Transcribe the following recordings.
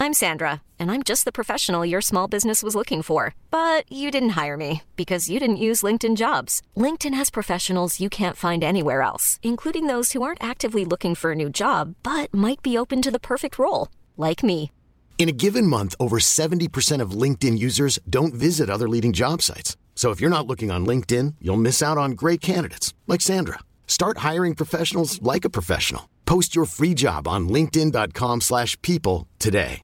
I'm Sandra, and I'm just the professional your small business was looking for. But you didn't hire me because you didn't use LinkedIn Jobs. LinkedIn has professionals you can't find anywhere else, including those who aren't actively looking for a new job, but might be open to the perfect role, like me. In a given month, over 70% of LinkedIn users don't visit other leading job sites. So if you're not looking on LinkedIn, you'll miss out on great candidates like Sandra. Start hiring professionals like a professional. Post your free job on linkedin.com/people today.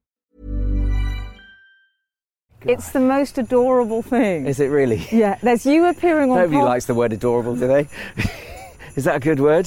It's the most adorable thing. Is it really? Yeah, there's you appearing on Nobody likes the word adorable, do they? Is that a good word?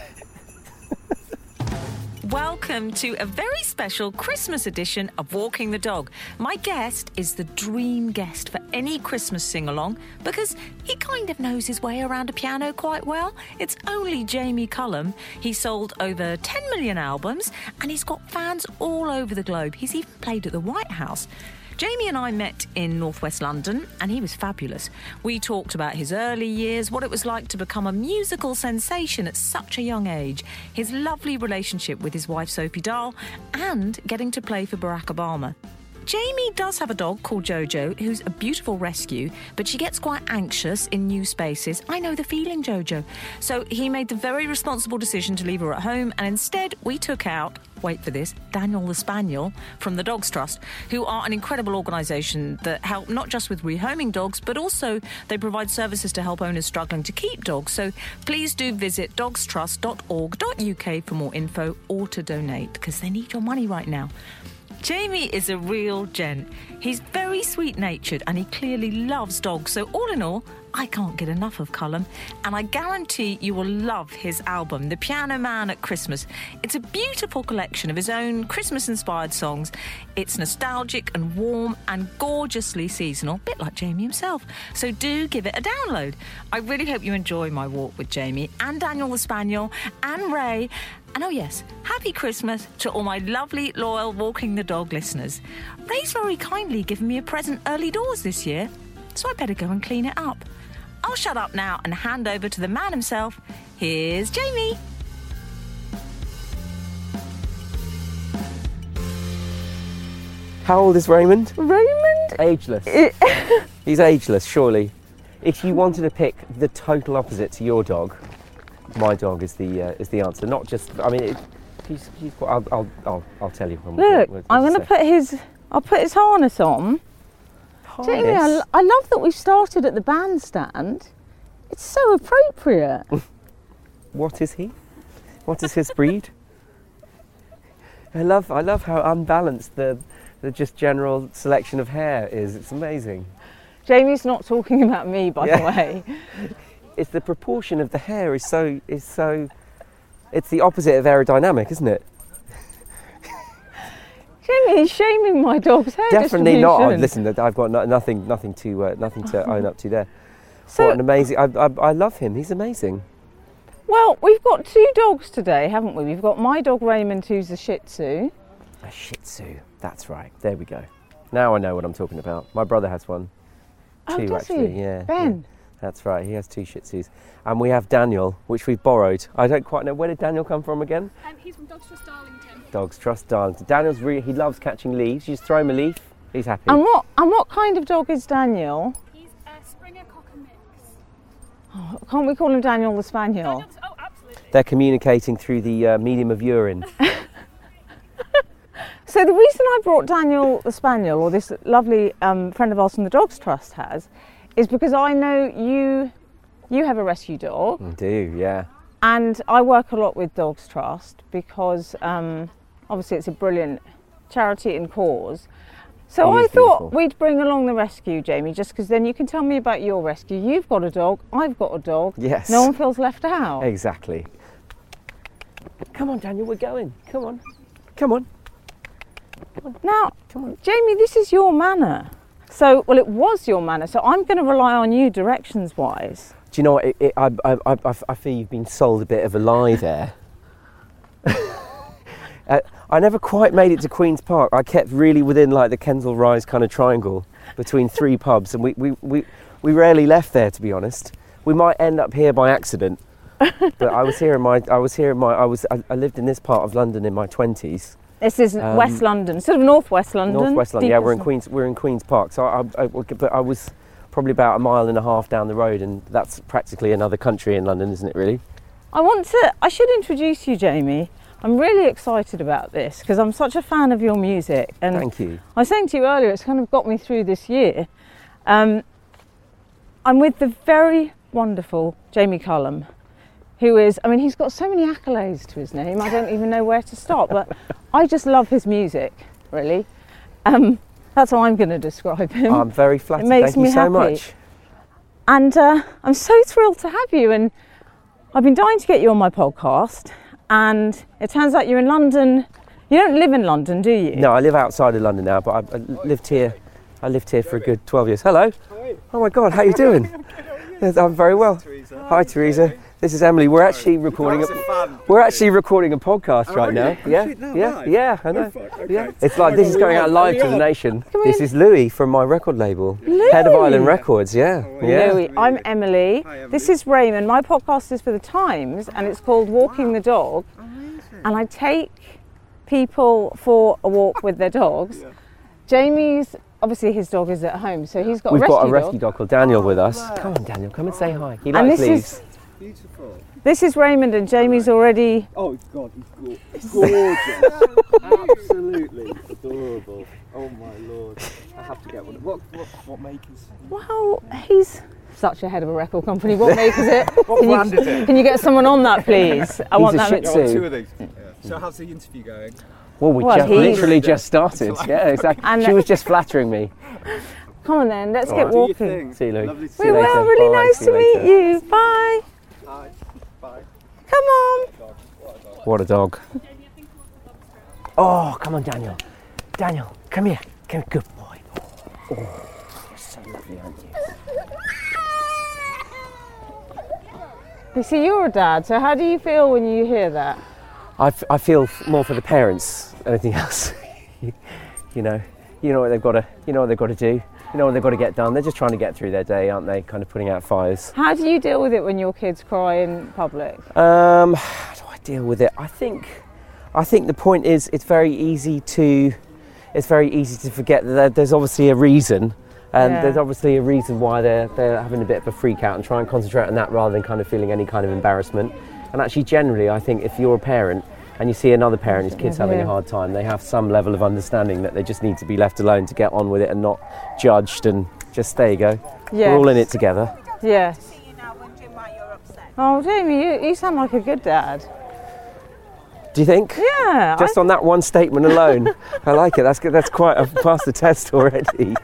Welcome to a very special Christmas edition of Walking the Dog. My guest is the dream guest for any Christmas sing-along because he kind of knows his way around a piano quite well. It's only Jamie Cullum. He sold over 10 million albums and he's got fans all over the globe. He's even played at the White House. Jamie and I met in northwest London and he was fabulous. We talked about his early years, what it was like to become a musical sensation at such a young age, his lovely relationship with his wife Sophie Dahl, and getting to play for Barack Obama. Jamie does have a dog called Jojo, who's a beautiful rescue, but she gets quite anxious in new spaces. I know the feeling, Jojo. So he made the very responsible decision to leave her at home, and instead we took out, wait for this, Daniel the Spaniel from the Dogs Trust, who are an incredible organisation that help not just with rehoming dogs, but also they provide services to help owners struggling to keep dogs. So please do visit dogstrust.org.uk for more info or to donate, because they need your money right now. Jamie is a real gent. He's very sweet-natured and he clearly loves dogs. So all in all, I can't get enough of Cullum. And I guarantee you will love his album, The Piano Man at Christmas. It's a beautiful collection of his own Christmas-inspired songs. It's nostalgic and warm and gorgeously seasonal, a bit like Jamie himself. So do give it a download. I really hope you enjoy my walk with Jamie and Daniel the Spaniel and Ray. And oh yes, happy Christmas to all my lovely, loyal Walking the Dog listeners. Ray's very kindly given me a present early doors this year, so I better go and clean it up. I'll shut up now and hand over to the man himself. Here's Jamie. How old is Raymond? Raymond? Ageless. He's ageless, surely. If you wanted to pick the total opposite to your dog, my dog is the answer. Not just. I mean, I'll tell you. Look, I'm going to I'll put his harness on. Harness? Jamie, I love that we've started at the bandstand. It's so appropriate. What is he? What is his breed? I love how unbalanced the just general selection of hair is. It's amazing. Jamie's not talking about me, by the way. It's the proportion of the hair is so. It's the opposite of aerodynamic, isn't it? Jamie is shaming my dog's hair. Definitely not. Listen, I've got nothing to own up to there. So, what an amazing! I love him. He's amazing. Well, we've got two dogs today, haven't we? We've got my dog Raymond, who's a Shih Tzu. A Shih Tzu. That's right. There we go. Now I know what I'm talking about. My brother has one. Two, does actually. he? Yeah. Ben. Yeah. That's right. He has two Shih Tzus, and we have Daniel, which we've borrowed. I don't quite know, where did Daniel come from again? He's from Dogs Trust Darlington. Dogs Trust Darlington. Daniel's he loves catching leaves. You just throw him a leaf, he's happy. And what kind of dog is Daniel? He's a Springer Cocker mix. Oh, can't we call him Daniel the Spaniel? Oh, absolutely. They're communicating through the medium of urine. So the reason I brought Daniel the Spaniel, or this lovely friend of ours from the Dogs Trust has, is because I know you have a rescue dog. I do, yeah. And I work a lot with Dogs Trust because obviously it's a brilliant charity and cause. So I thought we'd bring along the rescue, Jamie, just because then you can tell me about your rescue. You've got a dog, I've got a dog. Yes. No one feels left out. Exactly. Come on, Daniel, we're going. Come on. Come on. Now, Come on. Jamie, this is your manor. So, well, it was your manor, so I'm going to rely on you directions-wise. Do you know what? I feel you've been sold a bit of a lie there. I never quite made it to Queen's Park. I kept really within like the Kensal Rise kind of triangle between three pubs, and we rarely left there, to be honest. We might end up here by accident, but I lived in this part of London in my 20s, This is West London, sort of northwest London. Northwest London, yeah. We're in Queen's Park. So but I was probably about a mile and a half down the road, and that's practically another country in London, isn't it? Really. I should introduce you, Jamie. I'm really excited about this because I'm such a fan of your music. And thank you. I was saying to you earlier, it's kind of got me through this year. I'm with the very wonderful Jamie Cullum, who is, I mean, he's got so many accolades to his name, I don't even know where to start, but I just love his music, really. That's how I'm going to describe him. I'm very flattered, it makes thank you so happy. much. And I'm so thrilled to have you, and I've been dying to get you on my podcast, and it turns out you're in London. You don't live in London, do you? No, I live outside of London now, but I lived here for a good 12 years. Hello. Oh my God, how are you doing? Yes, I'm very well. Hi, Teresa. This is Emily. We're actually recording a podcast right now. Yeah, I know. Yeah. It's like this is going out live to the nation. This is Louis from my record label, Head of Island Records. Yeah. Louis, I'm Emily. This is Raymond. My podcast is for the Times, and it's called Walking the Dog. And I take people for a walk with their dogs. Jamie's, obviously his dog is at home, so he's got We've got a rescue dog called Daniel with us. Come on, Daniel, come and say hi. He likes leaves. Beautiful. This is Raymond, and Jamie's already... Oh God, he's gorgeous. Absolutely adorable. Oh my Lord. I have to get one. What make is... Well, he's such a head of a record company. What make is it? What brand is it? Can you get someone on that, please? I want that. Shih Tzu. Two of these. Yeah. So how's the interview going? Well, we literally just started. Yeah, exactly. And she was just flattering me. Come on then, let's get walking. See you, Louis. Lovely to We will. Really nice to meet you. Bye. Hi. Bye. Come on. What a dog. Oh, come on, Daniel. Daniel, come here. Come here. Good boy. Oh, you're so lovely, aren't you? You see, you're a dad, so how do you feel when you hear that? I feel more for the parents than anything else. you know what they've got to do. You know what they've got to get done. They're just trying to get through their day, aren't they? Kind of putting out fires. How do you deal with it when your kids cry in public? How do I deal with it? I think the point is it's very easy to forget that there's obviously a reason. And there's obviously a reason why they're having a bit of a freak out, and try and concentrate on that rather than kind of feeling any kind of embarrassment. And actually, generally, I think if you're a parent and you see another parent, his kid's having a hard time, they have some level of understanding that they just need to be left alone to get on with it and not judged, and just, there you go. Yes. We're all in it together. Yes. Oh, Jamie, you sound like a good dad. Do you think? Yeah. Just on that one statement alone. I like it. That's good. That's quite a passed the test already.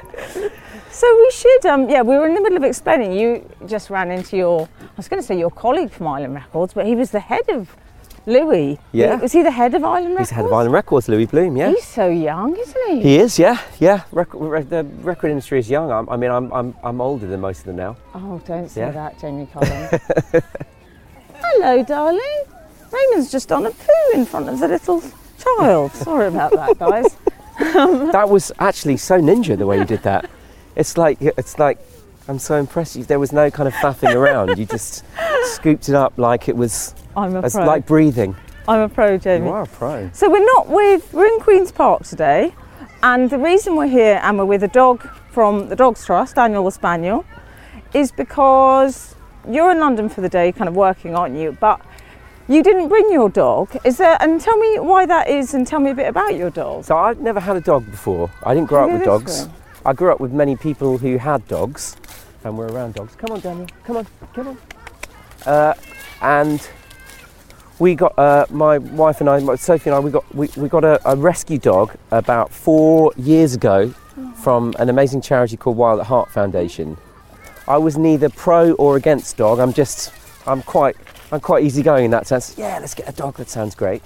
So we should, we were in the middle of explaining. You just ran into your colleague from Island Records, but he was the head of Louis. Yeah. Was he the head of Island Records? He's the head of Island Records, Louis Bloom, yeah. He's so young, isn't he? He is, yeah. The record industry is young. I'm older than most of them now. Oh, don't say that, Jamie Cullum. Hello, darling. Raymond's just on a poo in front of the little child. Sorry about that, guys. That was actually so ninja the way you did that. It's like I'm so impressed. There was no kind of faffing around. You just scooped it up like it was. It's like breathing. I'm a pro, Jamie. You are a pro. So we're in Queen's Park today, and the reason we're here and we're with a dog from the Dogs Trust, Daniel the Spaniel, is because you're in London for the day, kind of working, aren't you? But you didn't bring your dog. And tell me why that is, and tell me a bit about your dog. So I've never had a dog before. I didn't grow up with dogs. I grew up with many people who had dogs, and were around dogs. Come on, Daniel. Come on. And we got my wife and I, Sophie and I, we got a rescue dog about 4 years ago from an amazing charity called Wild at Heart Foundation. I was neither pro or against dog. I'm quite easygoing in that sense. Yeah, let's get a dog. That sounds great.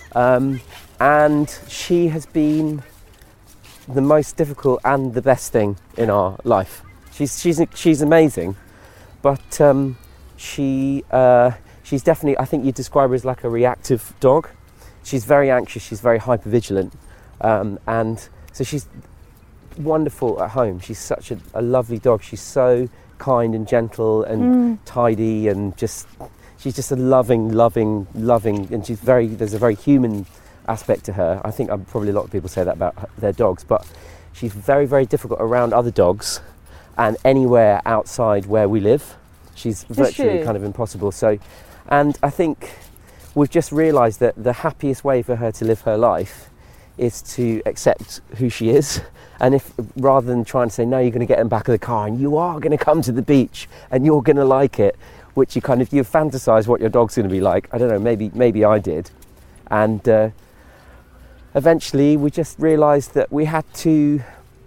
And she has been the most difficult and the best thing in our life. She's amazing, but she's definitely, I think you'd describe her as like a reactive dog. She's very anxious. She's very hypervigilant, and so she's wonderful at home. She's such a lovely dog. She's so kind and gentle and tidy, and she's just a loving, and there's a very human aspect to her. I think probably a lot of people say that about their dogs, but she's very, very difficult around other dogs and anywhere outside where we live. She's virtually kind of impossible. So, and I think we've just realised that the happiest way for her to live her life is to accept who she is. And if, rather than trying to say, no, you're going to get in the back of the car and you are going to come to the beach and you're going to like it, which you fantasise what your dog's going to be like. I don't know, maybe I did. And eventually we just realised that we had to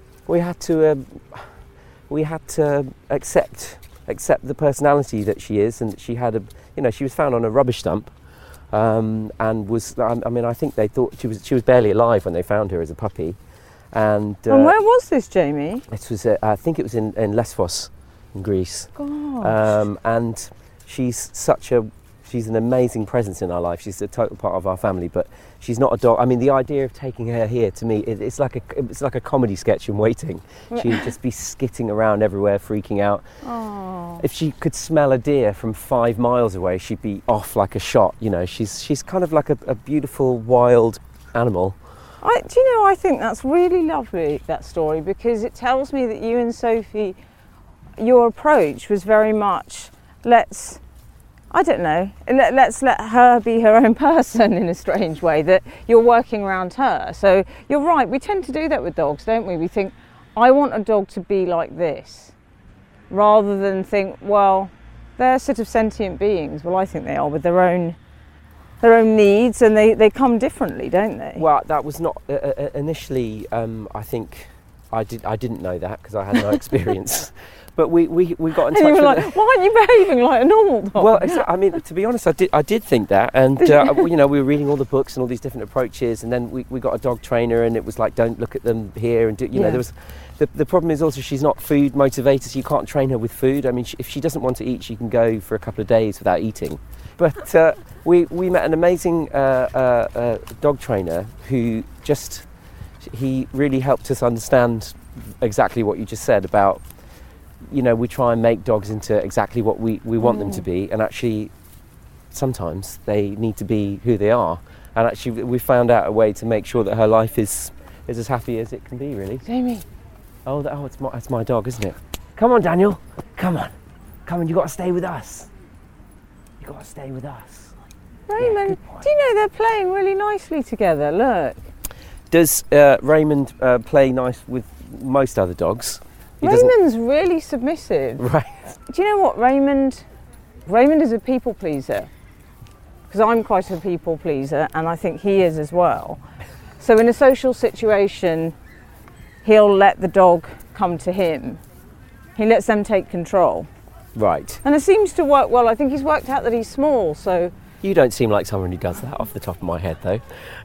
accept the personality that she is, and that she had she was found on a rubbish dump. And was, I think they thought she was barely alive when they found her as a puppy. And where was this, Jamie? It was, I think it was in Lesvos, in Greece. Gosh. And she's an amazing presence in our life. She's a total part of our family, but she's not a dog. I mean, the idea of taking her here, to me, it's like a comedy sketch in waiting. She'd just be skitting around everywhere, freaking out. Oh. If she could smell a deer from 5 miles away, she'd be off like a shot. She's kind of like a beautiful, wild animal. I think that's really lovely, that story, because it tells me that you and Sophie, your approach was very much, let's let her be her own person in a strange way, that you're working around her. So you're right, we tend to do that with dogs, don't we? We think, I want a dog to be like this, rather than think, well, they're sort of sentient beings. Well, I think they are, with their own needs, and they come differently, don't they? Well, that was not initially. I think I didn't know that because I had no experience. But we got in touch. And you were like, why aren't you behaving like a normal dog? Well, I mean, to be honest, I did think that, and we were reading all the books and all these different approaches, and then we got a dog trainer, and it was like, don't look at them here, and there was. The problem is also she's not food motivated, so you can't train her with food. I mean, if she doesn't want to eat, she can go for a couple of days without eating. But we met an amazing dog trainer who he really helped us understand exactly what you just said about, we try and make dogs into exactly what we want them to be, and actually sometimes they need to be who they are. And actually we found out a way to make sure that her life is as happy as it can be, really. Jamie. It's my dog, isn't it? Come on, Daniel. Come on, you got to stay with us. You got to stay with us. Raymond, do you know they're playing really nicely together? Look. Does Raymond play nice with most other dogs? Raymond's really submissive. Right. Do you know what, Raymond is a people pleaser, because I'm quite a people pleaser, and I think he is as well. So in a social situation, he'll let the dog come to him. He lets them take control. Right. And it seems to work well. I think he's worked out that he's small, so... You don't seem like someone who does that off the top of my head, though.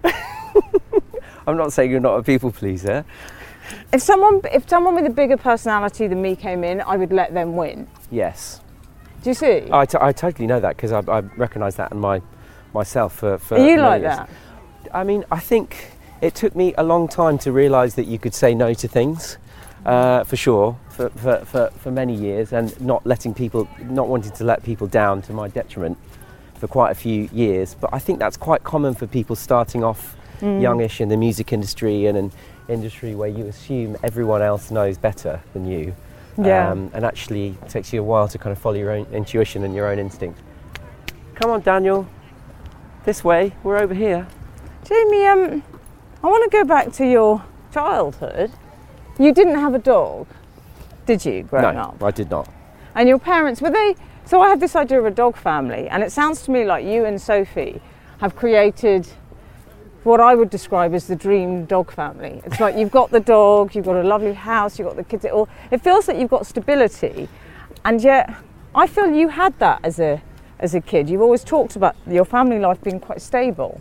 I'm not saying you're not a people pleaser. If someone with a bigger personality than me came in, I would let them win. Yes. Do you see? I totally know that, because I recognise that in myself for Are you like years. that? I mean, I think it took me a long time to realise that you could say no to things, for sure, for many years, and not wanting to let people down to my detriment for quite a few years. But I think that's quite common for people starting off youngish in the music industry, and an industry where you assume everyone else knows better than you. Yeah. And actually it takes you a while to kind of follow your own intuition and your own instinct. Come on, Daniel. This way. We're over here. Jamie, I want to go back to your childhood. You didn't have a dog, did you, growing up? No, I did not. And your parents, were they... So I have this idea of a dog family, and it sounds to me like you and Sophie have created what I would describe as the dream dog family. It's like you've got the dog, you've got a lovely house, you've got the kids. It feels like you've got stability, and yet I feel you had that as a kid. You've always talked about your family life being quite stable.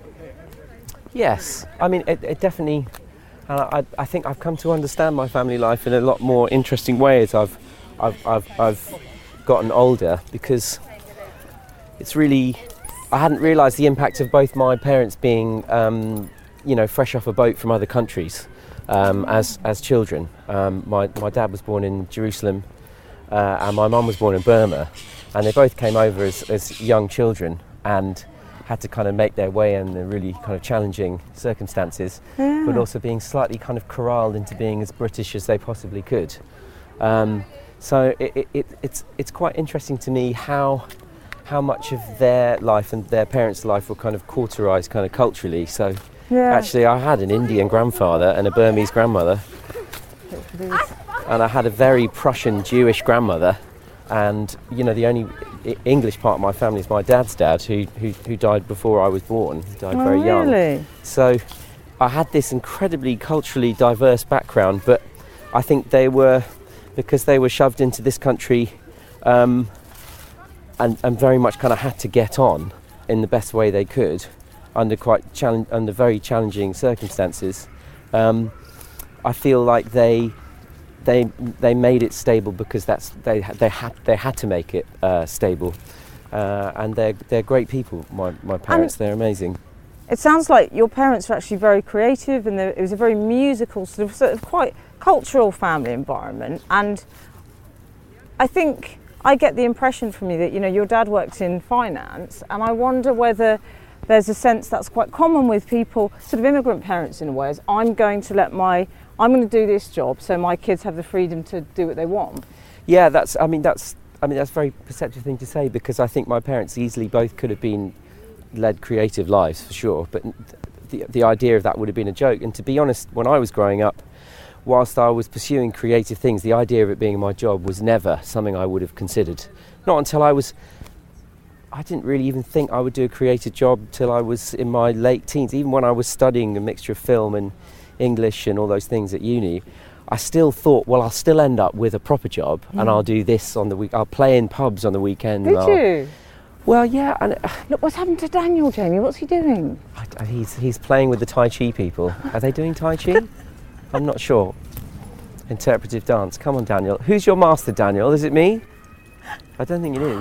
Yes, I mean it definitely. And I think I've come to understand my family life in a lot more interesting way as I've gotten older, because it's really, I hadn't realised the impact of both my parents being fresh off a boat from other countries as children. My dad was born in Jerusalem and my mum was born in Burma, and they both came over as young children, and had to kind of make their way in the really kind of challenging circumstances, but also being slightly kind of corralled into being as British as they possibly could. So it's quite interesting to me how much of their life and their parents' life were kind of cauterised kind of culturally. So actually I had an Indian grandfather and a Burmese grandmother, and I had a very Prussian Jewish grandmother, and you know, the only English part of my family is my dad's dad, who died before I was born. He died very young. So I had this incredibly culturally diverse background, but I think because they were shoved into this country and very much kind of had to get on in the best way they could under very challenging circumstances. I feel like they made it stable because they had to make it stable, and they're great people. My parents, they're amazing. It sounds like your parents were actually very creative, and it was a very musical sort of quite cultural family environment. And I think I get the impression from you that, you know, your dad worked in finance, and I wonder whether there's a sense that's quite common with people, sort of immigrant parents in a way, as I'm going to do this job so my kids have the freedom to do what they want. Yeah, that's a very perceptive thing to say, because I think my parents easily both could have led creative lives for sure, but the idea of that would have been a joke. And to be honest, when I was growing up, whilst I was pursuing creative things, the idea of it being my job was never something I would have considered. Not until I didn't really even think I would do a creative job till I was in my late teens. Even when I was studying a mixture of film and English and all those things at uni, I still thought, well, I'll still end up with a proper job, and I'll do this on the week. I'll play in pubs on the weekend. Did you? Well, yeah. And look, what's happened to Daniel, Jamie? What's he doing? He's playing with the Tai Chi people. Are they doing Tai Chi? I'm not sure. Interpretive dance. Come on, Daniel. Who's your master, Daniel? Is it me? I don't think it is.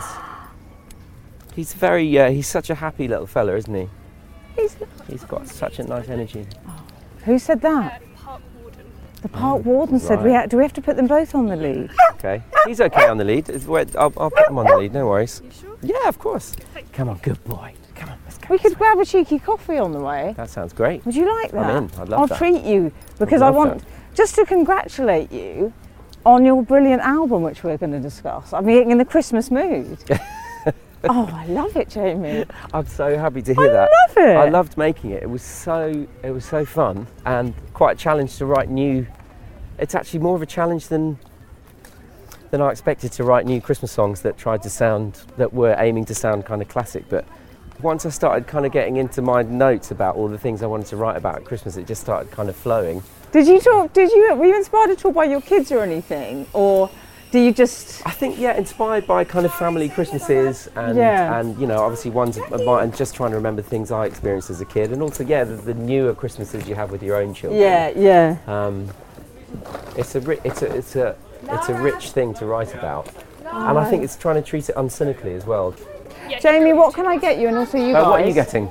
He's he's such a happy little fella, isn't he? He's got such a nice energy. Oh. Who said that? The park warden. The park warden said, do we have to put them both on the lead? Okay. He's okay on the lead. I'll put him on the lead, no worries. You sure? Yeah, of course. Come on, good boy. Come on, let's go. We could grab a cheeky coffee on the way. That sounds great. Would you like that? I'm in. I'd love that. I'll treat you, because I want just to congratulate you on your brilliant album, which we're going to discuss. I'm getting in the Christmas mood. Oh, I love it, Jamie. I'm so happy to hear that. I love it. I loved making it. It was so fun, and quite a challenge to write new. It's actually more of a challenge than I expected to write new Christmas songs that were aiming to sound kind of classic. But once I started kind of getting into my notes about all the things I wanted to write about at Christmas, it just started kind of flowing. Were you inspired at all by your kids or anything, or do you just? I think, inspired by kind of family Christmases, and you know, obviously ones of mine, and just trying to remember things I experienced as a kid, and also the newer Christmases you have with your own children. It's a rich thing to write about, and I think it's trying to treat it uncynically as well. Jamie, what can I get you, and also you guys? What are you getting?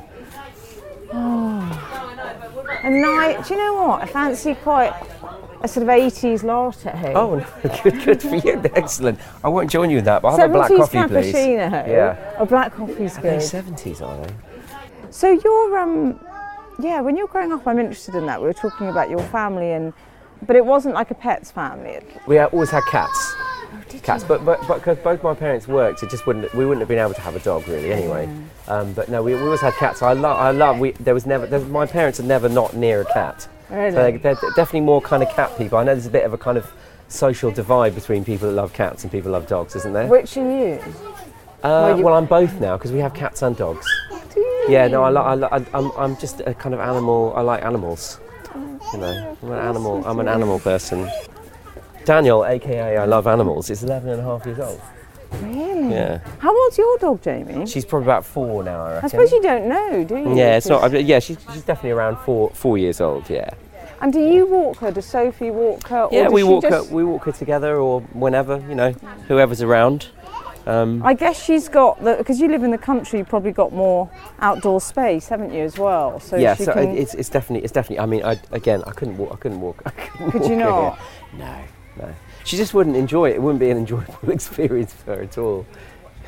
A night. Do you know what? I fancy quite a sort of 80s latte. Oh, good for you. Excellent. I won't join you in that, but I'll have a black coffee, please. 70s cappuccino. Yeah. A black coffee's good. Are they 70s, are they? So you're, when you're growing up, I'm interested in that. We were talking about your family, but it wasn't like a pet's family. We always had cats. Cats, but because both my parents worked, we wouldn't have been able to have a dog really anyway. But no, we always had cats. My parents are never not near a cat. Really? So they're definitely more kind of cat people. I know there's a bit of a kind of social divide between people that love cats and people that love dogs, isn't there? Which are you? Well, I'm both now because we have cats and dogs. Do you? Yeah, no, I'm just a kind of animal. I like animals. You know, I'm an animal person. Daniel, aka I love animals, is 11 and a half years old. Really? Yeah. How old's your dog, Jamie? She's probably about 4 now, I reckon. I suppose you don't know, do you? Yeah, it's not. Yeah, she's definitely around 4 years old. Yeah. And do you walk her? Does Sophie walk her? Yeah, we walk her together, or whenever, you know, whoever's around. I guess she's got because you live in the country. You've probably got more outdoor space, haven't you, as well? So yeah, so it's definitely. I mean, I couldn't walk. Could you not? No. She just wouldn't enjoy it. It wouldn't be an enjoyable experience for her at all.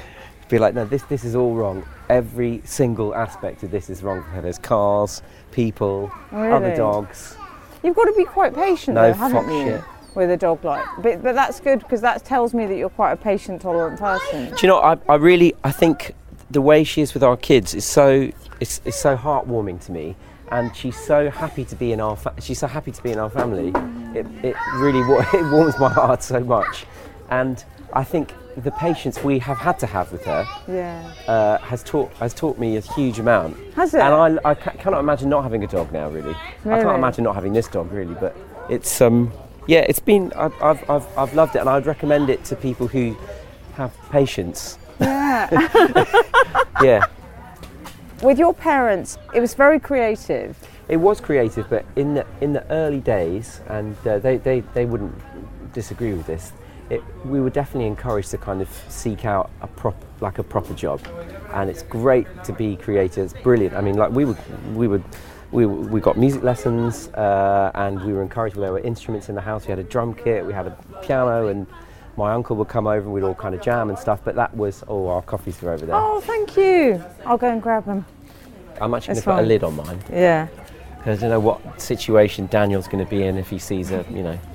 be like, no, this is all wrong. Every single aspect of this is wrong for her. There's cars, people, other dogs. You've got to be quite patient, No though, haven't fox you? shit. With a dog like, but that's good because that tells me that you're quite a patient, tolerant person. Do you know? I think the way she is with our kids is so heartwarming to me, and she's so happy to be in our family. It really it warms my heart so much, and I think the patience we have had to have with her has taught me a huge amount. Has it? And I cannot imagine not having a dog now. Really, I can't imagine not having this dog. Really, but it's yeah, it's been. I've loved it, and I'd recommend it to people who have patience. Yeah. Yeah. With your parents, it was very creative. It was creative, but in the early days, and they wouldn't disagree with this. We were definitely encouraged to kind of seek out a proper job, and it's great to be creative. It's brilliant. I mean, like we got music lessons, and we were encouraged. There were instruments in the house. We had a drum kit, we had a piano, and my uncle would come over and we'd all kind of jam and stuff. But that was our coffees are over there. Oh, thank you. I'll go and grab them. I'm actually going to put a lid on mine. Yeah. Because I don't know what situation Daniel's going to be in if he sees a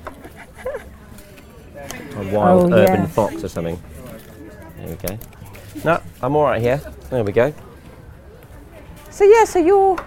wild urban fox or something. There we go. No, I'm all right here. There we go. So yeah, so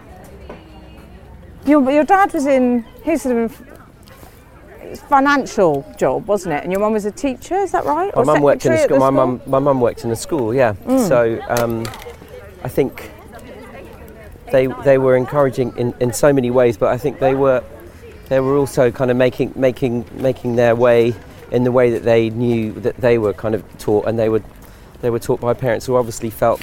your dad was in his sort of financial job, wasn't it? And your mum was a teacher, is that right? My mum worked in a school. My mum worked in a school, yeah. So I think they were encouraging in so many ways, but I think they were also kind of making their way in the way that they knew that they were kind of taught, and they were taught by parents who obviously felt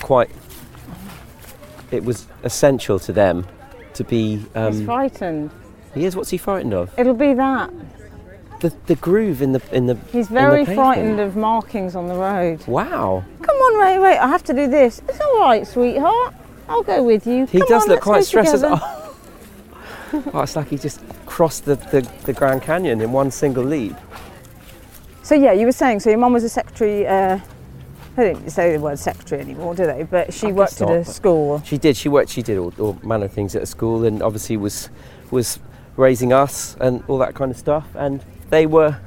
it was essential to them to be. He's frightened. He is. What's he frightened of? It'll be that. The groove in the. He's very frightened of markings on the road. Wow. Come on, Ray. Wait, I have to do this. It's all right, sweetheart. I'll go with you. He does look quite stressed. Oh, it's like he just crossed the Grand Canyon in one single leap. So yeah, you were saying. So your mum was a secretary. They don't say the word secretary anymore, do they? But she worked at a school. She did. She did all manner of things at a school, and obviously was raising us and all that kind of stuff. And I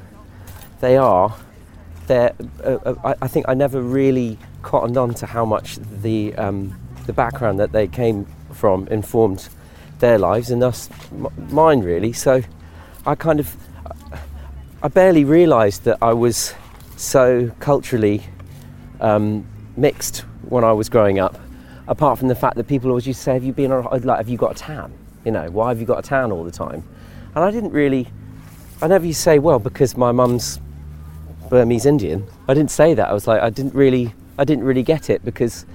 think I never really cottoned on to how much the background that they came from informed their lives and thus mine, really. So I barely realised that I was so culturally mixed when I was growing up, apart from the fact that people always used to say, have you got a tan? Why have you got a tan all the time? And I never used to say, well, because my mum's Burmese Indian. I didn't say that. I was like, I didn't really get it, because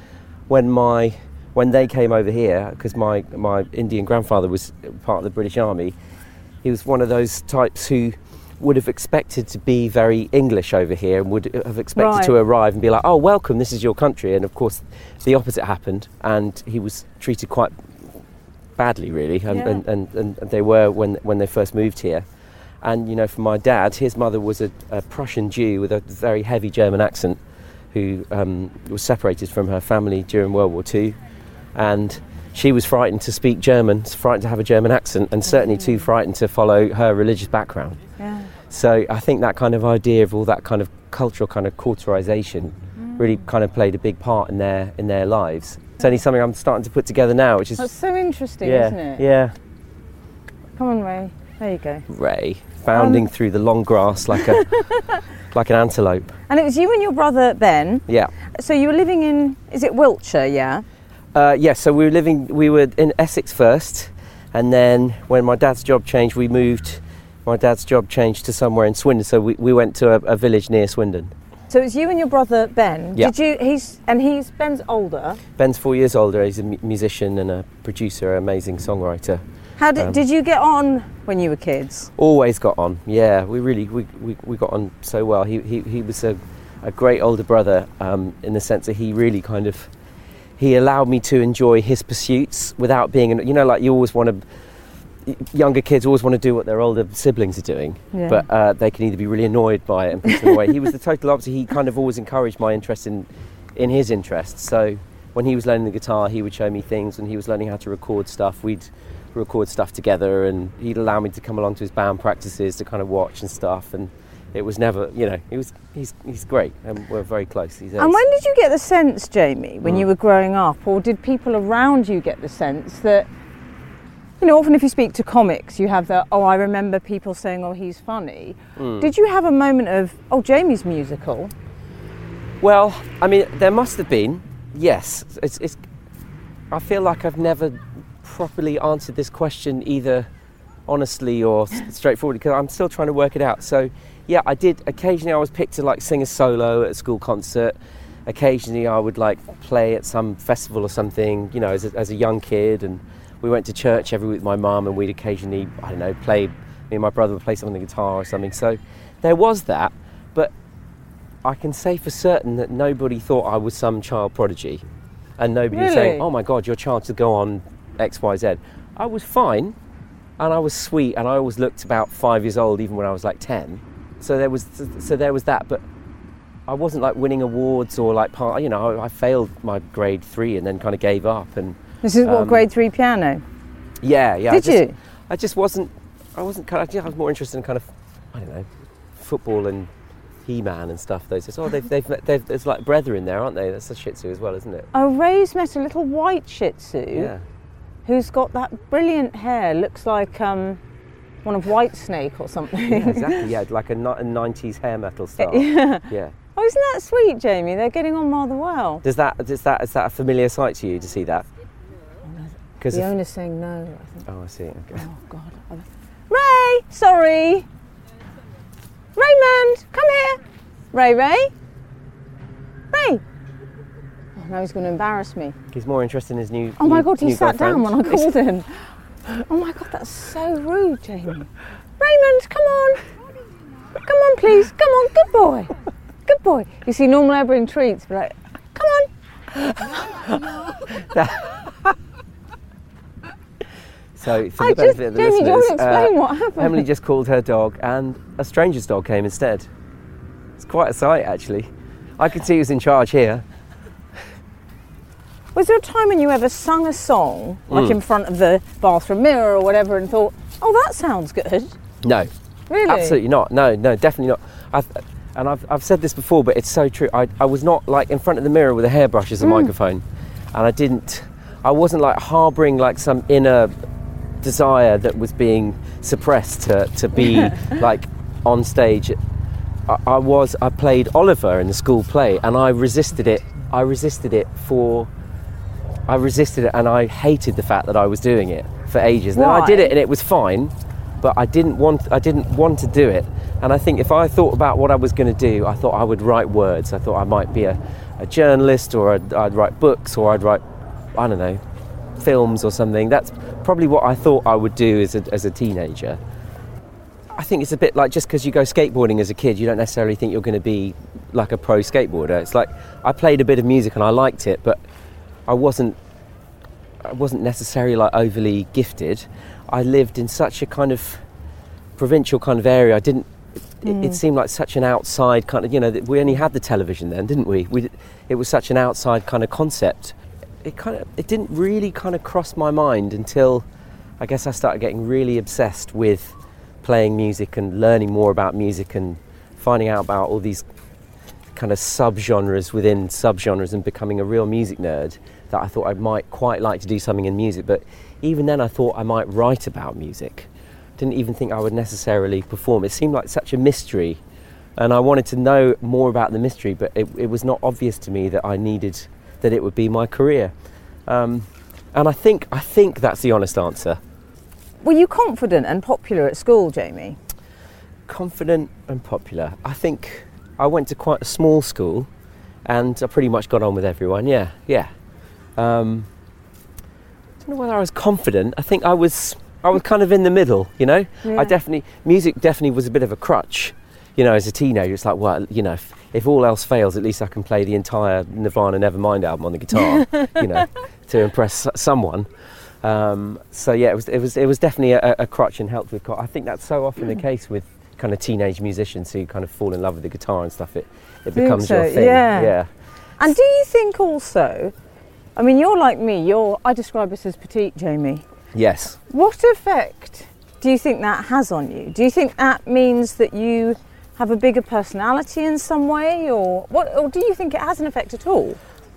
when they came over here, because my Indian grandfather was part of the British Army, he was one of those types who would have expected to be very English over here, and would have expected to arrive and be like, oh, welcome, this is your country. And of course the opposite happened, and he was treated quite badly, really, and they were when they first moved here. And for my dad, his mother was a Prussian Jew with a very heavy German accent, who was separated from her family during World War II, and she was frightened to speak German, frightened to have a German accent, and certainly too frightened to follow her religious background. Yeah. So I think that kind of idea of all that kind of cultural kind of culturalisation really kind of played a big part in their lives. It's only something I'm starting to put together now, which is... That's so interesting, isn't it? Yeah. Come on, Ray. There you go. Ray, bounding through the long grass like an antelope. And it was you and your brother, Ben? Yeah. So you were living in, is it Wiltshire, yeah? Yeah, so we were in Essex first, and then when my dad's job changed, my dad's job changed to somewhere in Swindon, so we went to a village near Swindon. So it was you and your brother Ben. Yeah. Ben's older. Ben's 4 years older. He's a musician and a producer, an amazing songwriter. How did you get on when you were kids? Always got on. Yeah, we got on so well. He was a great older brother in the sense that he really kind of he allowed me to enjoy his pursuits without being, like you always want to. Younger kids always want to do what their older siblings are doing, but they can either be really annoyed by it and push them away. He was the total opposite. He kind of always encouraged my interest in in his interests. So when he was learning the guitar, he would show me things. When he was learning how to record stuff, we'd record stuff together, and he'd allow me to come along to his band practices to kind of watch and stuff. And it was never, he's great, and we're very close. And when did you get the sense, Jamie, when you were growing up, or did people around you get the sense that, often if you speak to comics, you have the, I remember people saying, he's funny. Did you have a moment of, Jamie's musical? Well, I mean, there must have been, yes. I feel like I've never properly answered this question either honestly or straightforward, because I'm still trying to work it out. So, yeah, I did. Occasionally I was picked to sing a solo at a school concert. Occasionally I would play at some festival or something, as a young kid, and we went to church every week with my mum, and we'd occasionally, play, me and my brother would play something on the guitar or something. So there was that, but I can say for certain that nobody thought I was some child prodigy, and nobody was saying, oh my God, your child to go on X, Y, Z. I was fine, and I was sweet, and I always looked about 5 years old, even when I was 10. So there was that, but I wasn't winning awards or I failed my grade 3 and then kind of gave up. And this is what, grade 3 piano? Yeah. Did you? I just wasn't. I was more interested in kind of, football and He-Man and stuff. Those. There's brethren there, aren't they? That's a Shih Tzu as well, isn't it? Oh, Ray's met a little white Shih Tzu. Yeah. Who's got that brilliant hair, looks like one of Whitesnake or something. Yeah, exactly. Yeah, like a 90s hair metal star. Yeah. Oh, isn't that sweet, Jamie? They're getting on rather well. Is that a familiar sight to you to see that? The owner's saying no, I think. Oh, I see. Okay. Oh God. Ray, sorry. Raymond, come here. Ray. Oh, now he's going to embarrass me. He's more interested in his new. Oh my God, he sat down when I girlfriend. called him. Oh my God, that's so rude, Jamie. Raymond, come on. Come on, please. Come on, good boy. Good boy. You see, normally I bring treats, but come on. So, for the benefit of the Jamie, listeners, do you want to explain what happened? Emily just called her dog, and a stranger's dog came instead. It's quite a sight, actually. I could see who's in charge here. Was there a time when you ever sung a song, in front of the bathroom mirror or whatever, and thought, that sounds good? No. Really? Absolutely not. No, definitely not. I've said this before, but it's so true. I was not in front of the mirror with a hairbrush as a microphone, and I wasn't harbouring some inner desire that was being suppressed to be on stage. I played Oliver in the school play, and I resisted it and I hated the fact that I was doing it for ages. And then I did it and it was fine, but I didn't want to do it. And I think if I thought about what I was going to do, I thought I would write words. I thought I might be a journalist, or I'd write books, or I'd write, films or something. That's probably what I thought I would do as a teenager. I think it's a bit like just because you go skateboarding as a kid, you don't necessarily think you're going to be like a pro skateboarder. It's like I played a bit of music and I liked it, but I wasn't necessarily overly gifted. I lived in such a kind of provincial kind of area. It seemed like such an outside kind of, we only had the television then, didn't we? It was such an outside kind of concept. It didn't really kind of cross my mind until I guess I started getting really obsessed with playing music and learning more about music and finding out about all these kind of subgenres within subgenres and becoming a real music nerd, that I thought I might quite like to do something in music. But even then I thought I might write about music. Didn't even think I would necessarily perform. It seemed like such a mystery, and I wanted to know more about the mystery, but it was not obvious to me that that it would be my career. And I think that's the honest answer. Were you confident and popular at school, Jamie? Confident and popular. I think I went to quite a small school, and I pretty much got on with everyone. Yeah. I don't know whether I was confident. I think I was kind of in the middle, Yeah. Music definitely was a bit of a crutch, as a teenager. It's like, well, if all else fails, at least I can play the entire Nirvana Nevermind album on the guitar, to impress someone. So yeah, it was definitely a crutch and helped with. I think that's so often the case with kind of teenage musicians who kind of fall in love with the guitar and stuff. It becomes your thing. Yeah. And do you think also, I mean, you're like me, I describe us as petite, Jamie. Yes. What effect do you think that has on you? Do you think that means that you have a bigger personality in some way, or do you think it has an effect at all?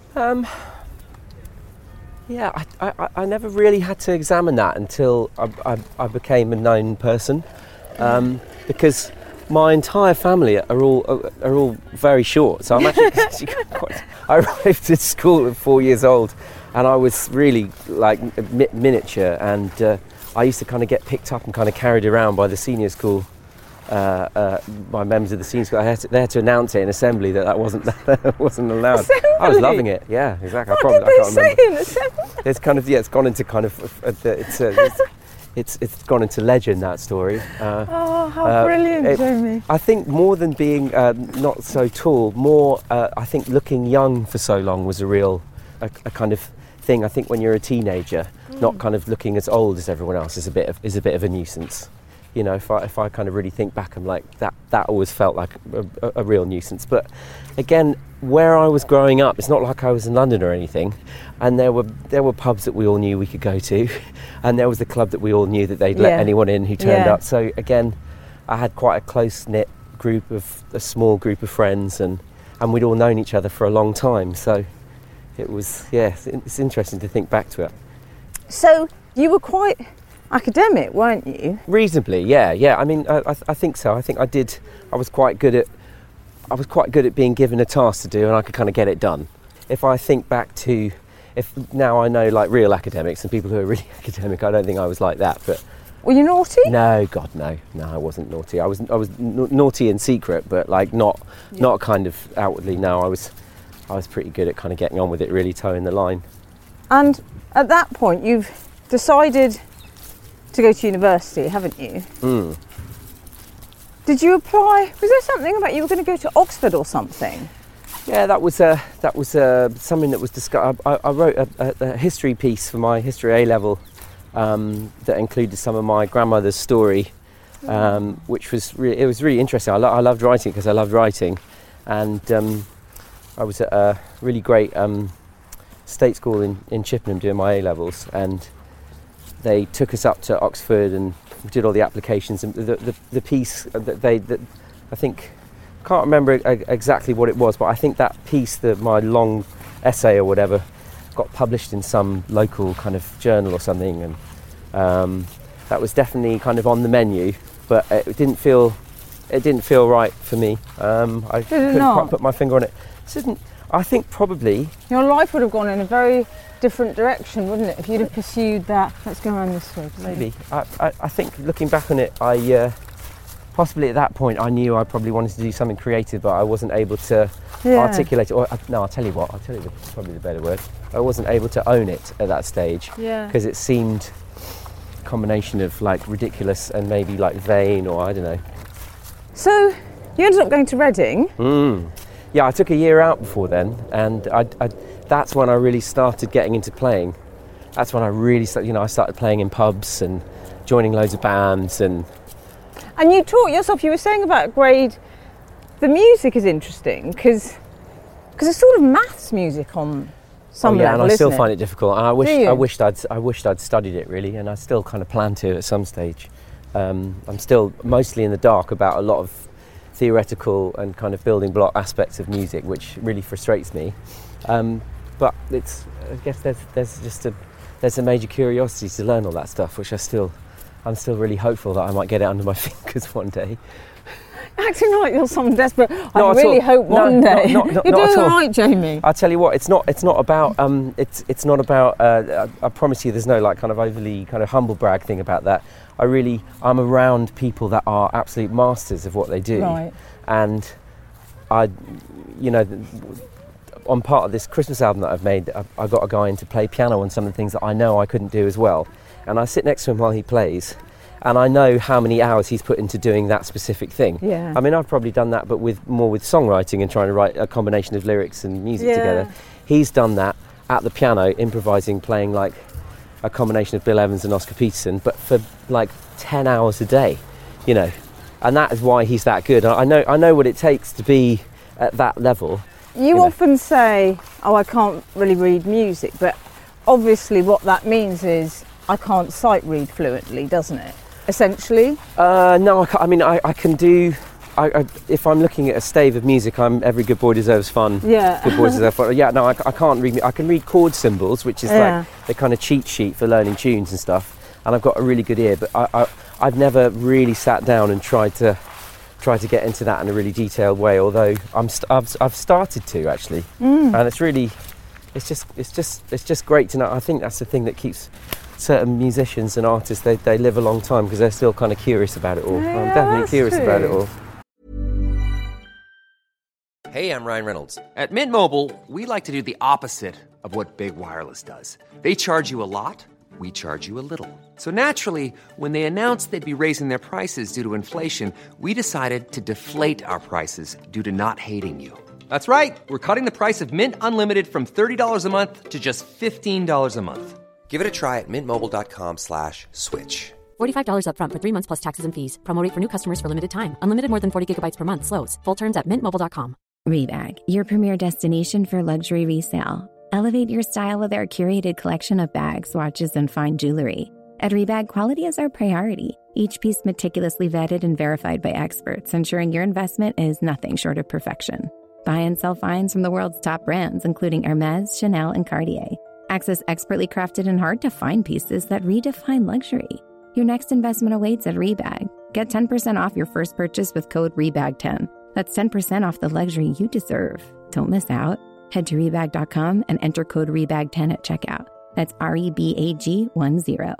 Yeah, I never really had to examine that until I became a known person, because my entire family are all very short. So I'm actually I arrived at school at 4 years old, and I was really like miniature, and I used to kind of get picked up and kind of carried around by the senior school. By members of the senior school, they had to announce it in assembly that wasn't allowed. Assembly? I was loving it. Yeah, exactly. What did they say in assembly? It's kind of it's gone into kind of it's gone into legend, that story. Oh, how brilliant, Jamie! I think more than being not so tall, I think looking young for so long was a kind of thing. I think when you're a teenager, not kind of looking as old as everyone else is a bit of a nuisance. You know, if I kind of really think back, I'm like that always felt like a real nuisance. But again, where I was growing up, it's not like I was in London or anything, and there were pubs that we all knew we could go to, and there was a club that we all knew that they'd let anyone in who turned up. So again, I had quite a close-knit a small group of friends, and we'd all known each other for a long time. So it was, it's interesting to think back to it. So you were quite academic, weren't you? Reasonably, yeah. I mean, I think so. I think I was quite good at being given a task to do, and I could kind of get it done. If I think back to, if now I know like real academics and people who are really academic, I don't think I was like that. But were you naughty? No, God, no, I wasn't naughty. I was naughty in secret, but like not kind of outwardly. No, I was pretty good at kind of getting on with it, really towing the line. And at that point, you've decided to go to university, haven't you? Did you apply? Was there something about you were going to go to Oxford or something? Yeah, that was something that was discussed. I wrote a history piece for my history A level that included some of my grandmother's story, which was really interesting. I loved writing because I loved writing, and I was at a really great state school in Chippenham doing my A levels, and they took us up to Oxford and we did all the applications, and the piece that I think, can't remember exactly what it was, but I think that piece, my long essay or whatever, got published in some local kind of journal or something, and that was definitely kind of on the menu, but it didn't feel right for me. I couldn't quite put my finger on it. I think probably your life would have gone in a very different direction, wouldn't it, if you'd have pursued that? Let's go around this way. Maybe. I think looking back on it, I possibly at that point I knew I probably wanted to do something creative, but I wasn't able to articulate it. I'll tell you probably the better word. I wasn't able to own it at that stage, because it seemed a combination of like ridiculous and maybe like vain, or I don't know. So you ended up going to Reading. Yeah, I took a year out before then, and that's when I really started getting into playing. That's when I really started, I started playing in pubs and joining loads of bands. And you taught yourself, you were saying about grade, the music is interesting because it's sort of maths music on some level, and I still isn't it? find it difficult. And I wished I'd studied it really, and I still kind of plan to at some stage. I'm still mostly in the dark about a lot of theoretical and kind of building block aspects of music, which really frustrates me. But I guess there's a major curiosity to learn all that stuff, which I'm still really hopeful that I might get it under my fingers one day. Acting like you're someone desperate. I really hope one day. You're doing all right, Jamie. I'll tell you what. It's not about. It's not about. I promise you, there's no like kind of overly kind of humble brag thing about that. I'm around people that are absolute masters of what they do, right. And on part of this Christmas album that I've made, I got a guy in to play piano on some of the things that I know I couldn't do as well, and I sit next to him while he plays, and I know how many hours he's put into doing that specific thing. Yeah. I mean, I've probably done that, but more with songwriting and trying to write a combination of lyrics and music together. He's done that at the piano, improvising, playing like a combination of Bill Evans and Oscar Peterson, but for like 10 hours a day, and that is why he's that good. I know what it takes to be at that level, You often say, oh, I can't really read music, but obviously what that means is I can't sight read fluently, doesn't it? Essentially? No, I can't. I mean, I can do... if I'm looking at a stave of music, every good boy deserves fun. Yeah. Good boy deserves fun. Yeah, no, I can't read... I can read chord symbols, which is like the kind of cheat sheet for learning tunes and stuff. And I've got a really good ear, but I've never really sat down and tried to get into that in a really detailed way. Although I've started to actually, and it's really, it's just great to know. I think that's the thing that keeps certain musicians and artists, they live a long time because they're still kind of curious about it all. Yeah, I'm definitely curious about it all. Hey, I'm Ryan Reynolds. At Mint Mobile, we like to do the opposite of what Big Wireless does. They charge you a lot. We charge you a little. So naturally, when they announced they'd be raising their prices due to inflation, we decided to deflate our prices due to not hating you. That's right. We're cutting the price of Mint Unlimited from $30 a month to just $15 a month. Give it a try at mintmobile.com/switch. $45 up front for 3 months plus taxes and fees. Promo rate for new customers for limited time. Unlimited more than 40 gigabytes per month. Slows full terms at mintmobile.com. Rebag, your premier destination for luxury resale. Elevate your style with our curated collection of bags, watches, and fine jewelry. At Rebag, quality is our priority. Each piece meticulously vetted and verified by experts, ensuring your investment is nothing short of perfection. Buy and sell finds from the world's top brands, including Hermes, Chanel, and Cartier. Access expertly crafted and hard-to-find pieces that redefine luxury. Your next investment awaits at Rebag. Get 10% off your first purchase with code REBAG10. That's 10% off the luxury you deserve. Don't miss out. Head to Rebag.com and enter code REBAG10 at checkout. That's REBAG10.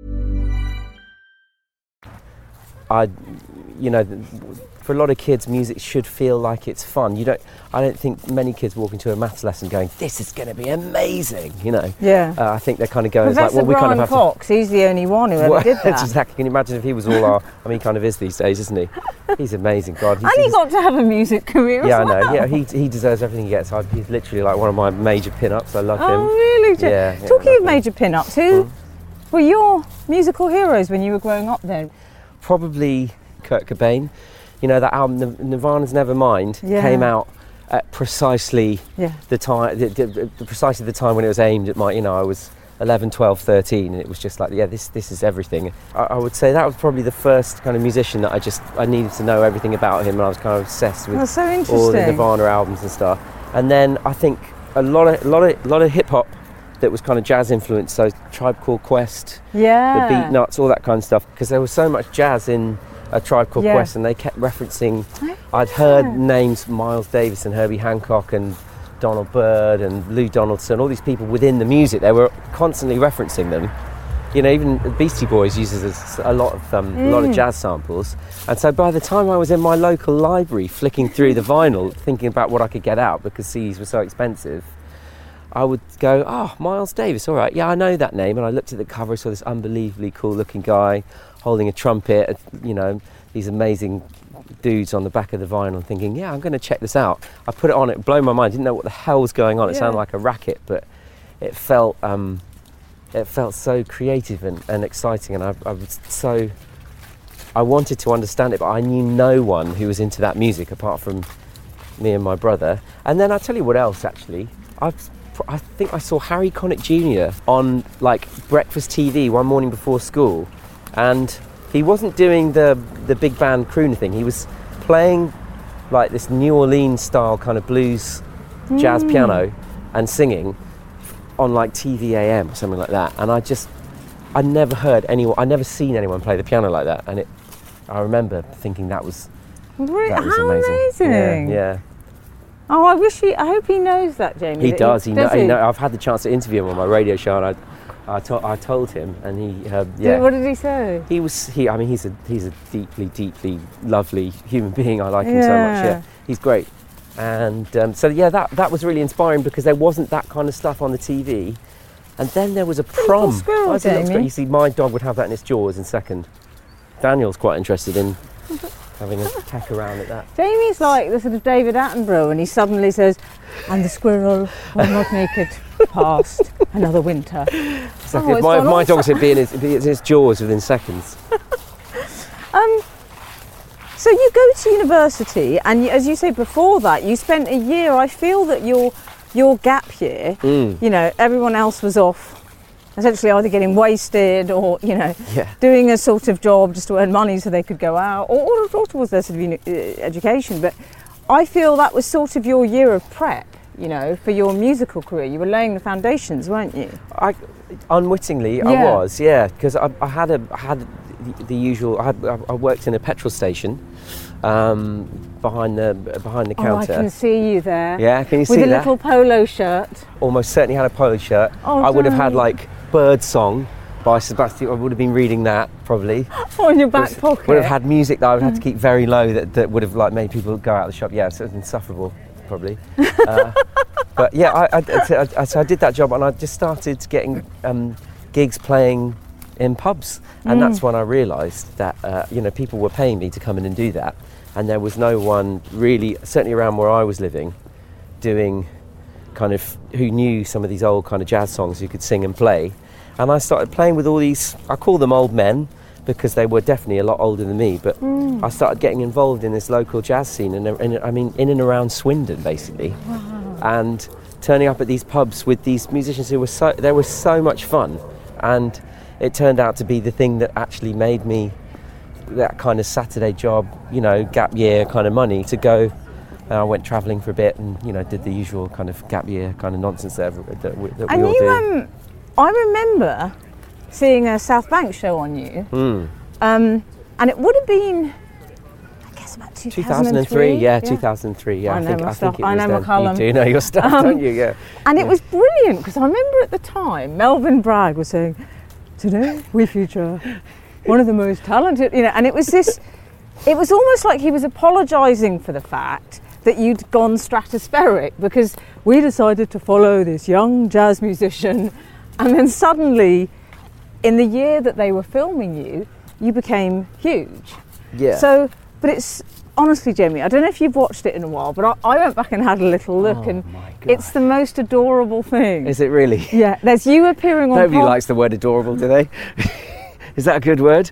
For a lot of kids, music should feel like it's fun. I don't think many kids walk into a maths lesson going, "This is going to be amazing," Yeah. I think they're kind of going, Professor we kind of have Cox, he's the only one who ever did that. Exactly. Can you imagine if he was all our... I mean, he kind of is these days, isn't he? He's amazing, God. And he got to have a music career as well. I know. Yeah, he deserves everything he gets. He's literally like one of my major pin-ups. I love him. Oh, really? Yeah. Talking of major pin-ups, who were your musical heroes when you were growing up then? Probably Kurt Cobain. That album, Nirvana's Nevermind, came out at precisely the time, precisely the time when it was aimed at my, I was 11, 12, 13, and it was just like, this is everything. I would say that was probably the first kind of musician that I needed to know everything about him, and I was kind of obsessed with all the Nirvana albums and stuff. And then I think a lot of hip hop that was kind of jazz influenced, so Tribe Called Quest, the Beatnuts, all that kind of stuff, because there was so much jazz in A Tribe Called Quest, and they kept referencing. I'd heard names Miles Davis and Herbie Hancock and Donald Byrd and Lou Donaldson, all these people within the music. They were constantly referencing them. Even Beastie Boys uses a lot of jazz samples. And so by the time I was in my local library flicking through the vinyl, thinking about what I could get out because CDs were so expensive, I would go, Miles Davis, all right, yeah, I know that name. And I looked at the cover, saw this unbelievably cool-looking guy holding a trumpet, these amazing dudes on the back of the vinyl, thinking, I'm going to check this out. I put it on, it blew my mind. Didn't know what the hell was going on. It sounded like a racket, but it felt so creative and exciting, and I wanted to understand it, but I knew no one who was into that music apart from me and my brother. And then I'll tell you what else, actually. I think I saw Harry Connick Jr. on breakfast TV one morning before school, and he wasn't doing the big band crooner thing. He was playing like this New Orleans style kind of blues jazz piano and singing on TVAM or something like that. And I'd never seen anyone play the piano like that. And I remember thinking that was amazing. Yeah. Oh, I hope he knows that, Jamie. He does. I've had the chance to interview him on my radio show, and I told him, and he. What did he say? He's a deeply, deeply lovely human being. I like him so much. Yeah, he's great, and that was really inspiring because there wasn't that kind of stuff on the TV, and then there was a prom. Squirrel, Jamie. You see, my dog would have that in its jaws in second. Daniel's quite interested in having a peck around at that. Jamie's like the sort of David Attenborough, and he suddenly says, "And the squirrel will not make it past another winter." Exactly. If my dog's would be in his jaws within seconds. So you go to university, and as you say before that, you spent a year. I feel that your gap year, you know, everyone else was off, essentially either getting wasted or, you know, doing a sort of job just to earn money so they could go out, or towards their sort of education. But I feel that was sort of your year of prep, you know, for your musical career. You were laying the foundations, weren't you? Unwittingly, I was, because I had the usual. I worked in a petrol station behind the counter. Oh, I can see you there. Yeah, can you see that? With a little polo shirt. Almost certainly had a polo shirt. Oh, I would have had like Bird Song by Sebastian. I would have been reading that probably. In your back pocket. Would have had music that I would have to keep very low that would have like made people go out of the shop. Yeah, so it was insufferable probably. But yeah, so I did that job, and I just started getting gigs playing in pubs, and that's when I realised that you know, people were paying me to come in and do that, and there was no one really, certainly around where I was living, doing kind of, who knew some of these old kind of jazz songs who could sing and play. And I started playing with all these, I call them old men because they were definitely a lot older than me, but I started getting involved in this local jazz scene, and I mean in and around Swindon basically. And turning up at these pubs with these musicians who were they were so much fun, and it turned out to be the thing that actually made me that kind of Saturday job, you know, gap year kind of money to go. I went travelling for a bit, and you know, did the usual kind of gap year kind of nonsense that we all do. I remember seeing a South Bank show on you, and it would have been, I guess, about 2003. Yeah, 2003. Yeah, I know my stuff. I think it I was know then. McCullum. You do know your stuff, don't you? Yeah. And it was brilliant, because I remember at the time Melvin Bragg was saying, "Today we feature one of the most talented," you know, and it was this. It was almost like he was apologising for the fact that you'd gone stratospheric, because we decided to follow this young jazz musician, and then suddenly, in the year that they were filming you, you became huge. Yeah. So, but it's honestly, Jamie, I don't know if you've watched it in a while, but I went back and had a little look, and it's the most adorable thing. Is it really? Yeah. There's you appearing on. Nobody likes the word adorable, do they? Is that a good word?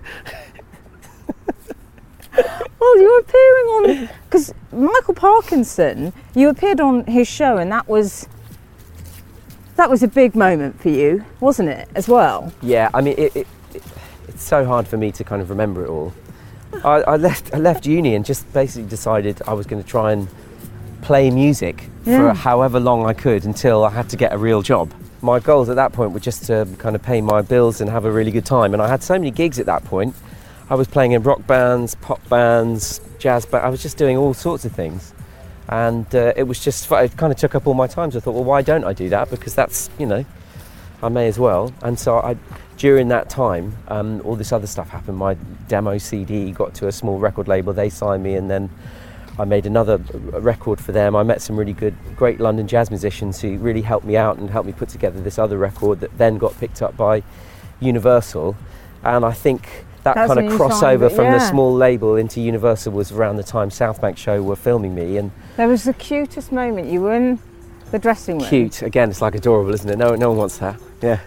Well, you were appearing on, because Michael Parkinson, you appeared on his show, and that was a big moment for you, wasn't it, as well? Yeah, I mean, it's so hard for me to kind of remember it all. I left uni and just basically decided I was going to try and play music for however long I could until I had to get a real job. My goals at that point were just to kind of pay my bills and have a really good time, and I had so many gigs at that point. I was playing in rock bands, pop bands, jazz bands. I was just doing all sorts of things, and it was just, it kind of took up all my time. So I thought, well, why don't I do that? Because that's, you know, I may as well. And so during that time, all this other stuff happened. My demo CD got to a small record label. They signed me, and then I made another record for them. I met some really great London jazz musicians who really helped me out and helped me put together this other record that then got picked up by Universal. And I think that's kind of crossover from the small label into Universal was around the time South Bank show were filming me. And there was the cutest moment. You were in the dressing room. Cute. Again, it's like adorable, isn't it? No one wants that. Yeah.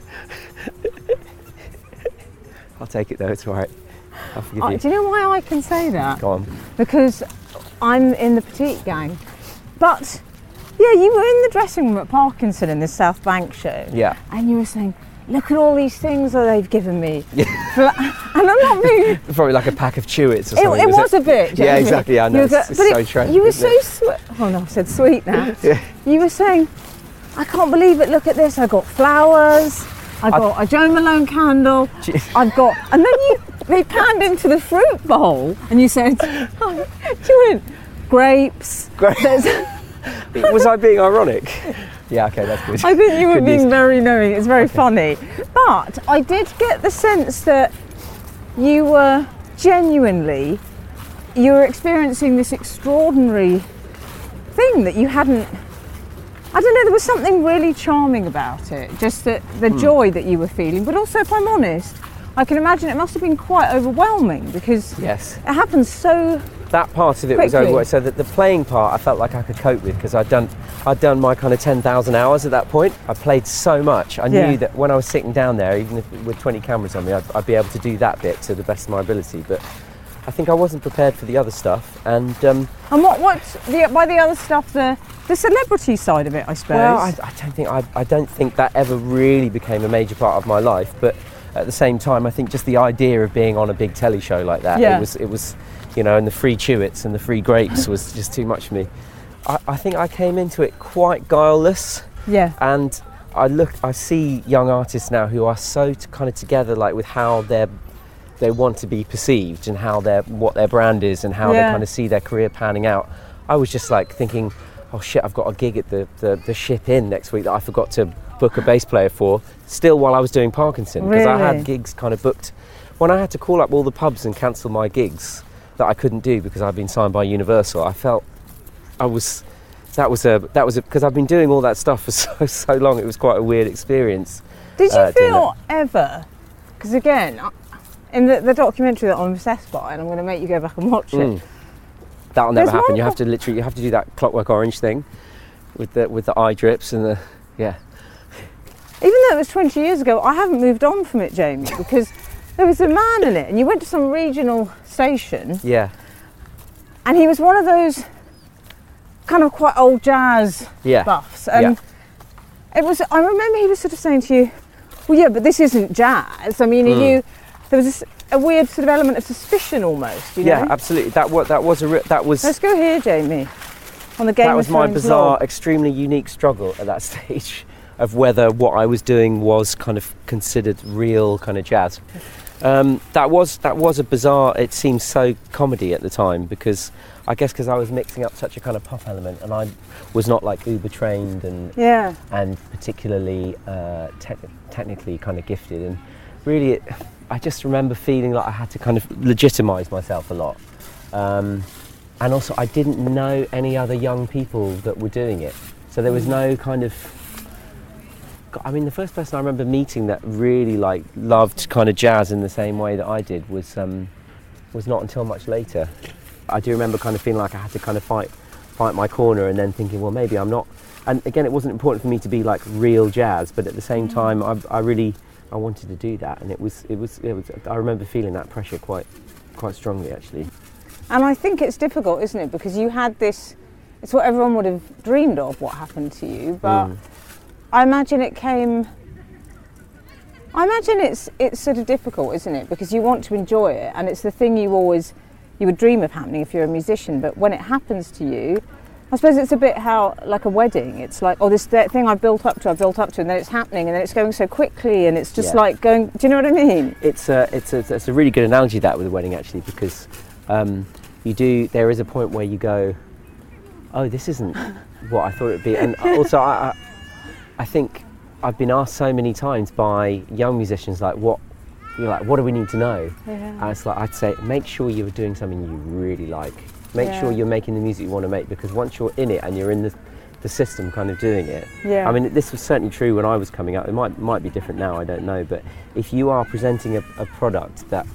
I'll take it though, it's all right. I'll forgive you. Do you know why I can say that? Go on. Because I'm in the petite gang. But, yeah, you were in the dressing room at Parkinson in this South Bank show. Yeah. And you were saying, look at all these things that they've given me. And I'm not being... Probably like a pack of Chewits or something. It was a bit, Jamie. Yeah, exactly. I know. It's so trendy. You were so sweet. Oh no, I said sweet now. Yeah. You were saying, I can't believe it, look at this. I got flowers. I got a Joe Malone candle. I've got... And then they panned into the fruit bowl and you said, you went, grapes. Was I being ironic? Yeah, okay, that's good. I think you were being very knowing. It's very funny. But I did get the sense that you were genuinely, you were experiencing this extraordinary thing that you hadn't, I don't know, there was something really charming about it. Just that the joy that you were feeling. But also, if I'm honest, I can imagine it must have been quite overwhelming because it happens so that part of it quickly. Was overwhelming. So that the playing part I felt like I could cope with because I'd done my kind of 10,000 hours at that point. I played so much. I knew that when I was sitting down there, even if with 20 cameras on me, I'd be able to do that bit to the best of my ability. But I think I wasn't prepared for the other stuff, and what's by the other stuff, the celebrity side of it, I suppose. Well, I don't think that ever really became a major part of my life, but at the same time, I think just the idea of being on a big telly show like that, it was, you know, and the free Chewits and the free grapes was just too much for me. I think I came into it quite guileless. Yeah. And I see young artists now who are so kind of together, like with how they want to be perceived and what their brand is and how they kind of see their career panning out. I was just like thinking, oh shit, I've got a gig at the Ship Inn next week that I forgot to book a bass player for, still while I was doing Parkinson, because I had gigs kind of booked. When I had to call up all the pubs and cancel my gigs that I couldn't do because I'd been signed by Universal, I felt that was because I've been doing all that stuff for so long. It was quite a weird experience. Did you feel ever, because again, in the documentary that I'm obsessed by, and I'm going to make you go back and watch it. That'll never happen. You have to do that Clockwork Orange thing with the eye drips and the Even though it was 20 years ago, I haven't moved on from it, Jamie, because there was a man in it, and you went to some regional station. Yeah. And he was one of those kind of quite old jazz buffs, and it was. I remember he was sort of saying to you, "Well, yeah, but this isn't jazz." I mean, there was a weird sort of element of suspicion almost. You know? Yeah, absolutely. That was. Let's go here, Jamie. On the Game That was my bizarre, log. extremely unique struggle at that stage of whether what I was doing was kind of considered real kind of jazz. That was a bizarre. It seemed so comedy at the time because I guess because I was mixing up such a kind of pop element, and I was not like uber trained and particularly technically kind of gifted, and really I just remember feeling like I had to kind of legitimise myself a lot, and also I didn't know any other young people that were doing it, so there was no kind of. I mean, the first person I remember meeting that really like loved kind of jazz in the same way that I did was not until much later. I do remember kind of feeling like I had to kind of fight my corner, and then thinking, well, maybe I'm not. And again, it wasn't important for me to be like real jazz, but at the same time, I wanted to do that, and it was. I remember feeling that pressure quite strongly, actually. And I think it's difficult, isn't it? Because you had this. It's what everyone would have dreamed of. What happened to you, but. I imagine it's sort of difficult, isn't it? Because you want to enjoy it, and it's the thing you would dream of happening if you're a musician. But when it happens to you, I suppose it's a bit like a wedding. It's like, oh, this thing I built up to, and then it's happening, and then it's going so quickly, and it's just like going. Do you know what I mean? It's a really good analogy, that, with a wedding, actually, because there is a point where you go, oh, this isn't what I thought it would be, and also I think I've been asked so many times by young musicians, like, what do we need to know? Yeah. And it's like, I'd say, make sure you're doing something you really like. Make sure you're making the music you want to make, because once you're in it and you're in the system kind of doing it. Yeah. I mean, this was certainly true when I was coming up. It might be different now, I don't know. But if you are presenting a product that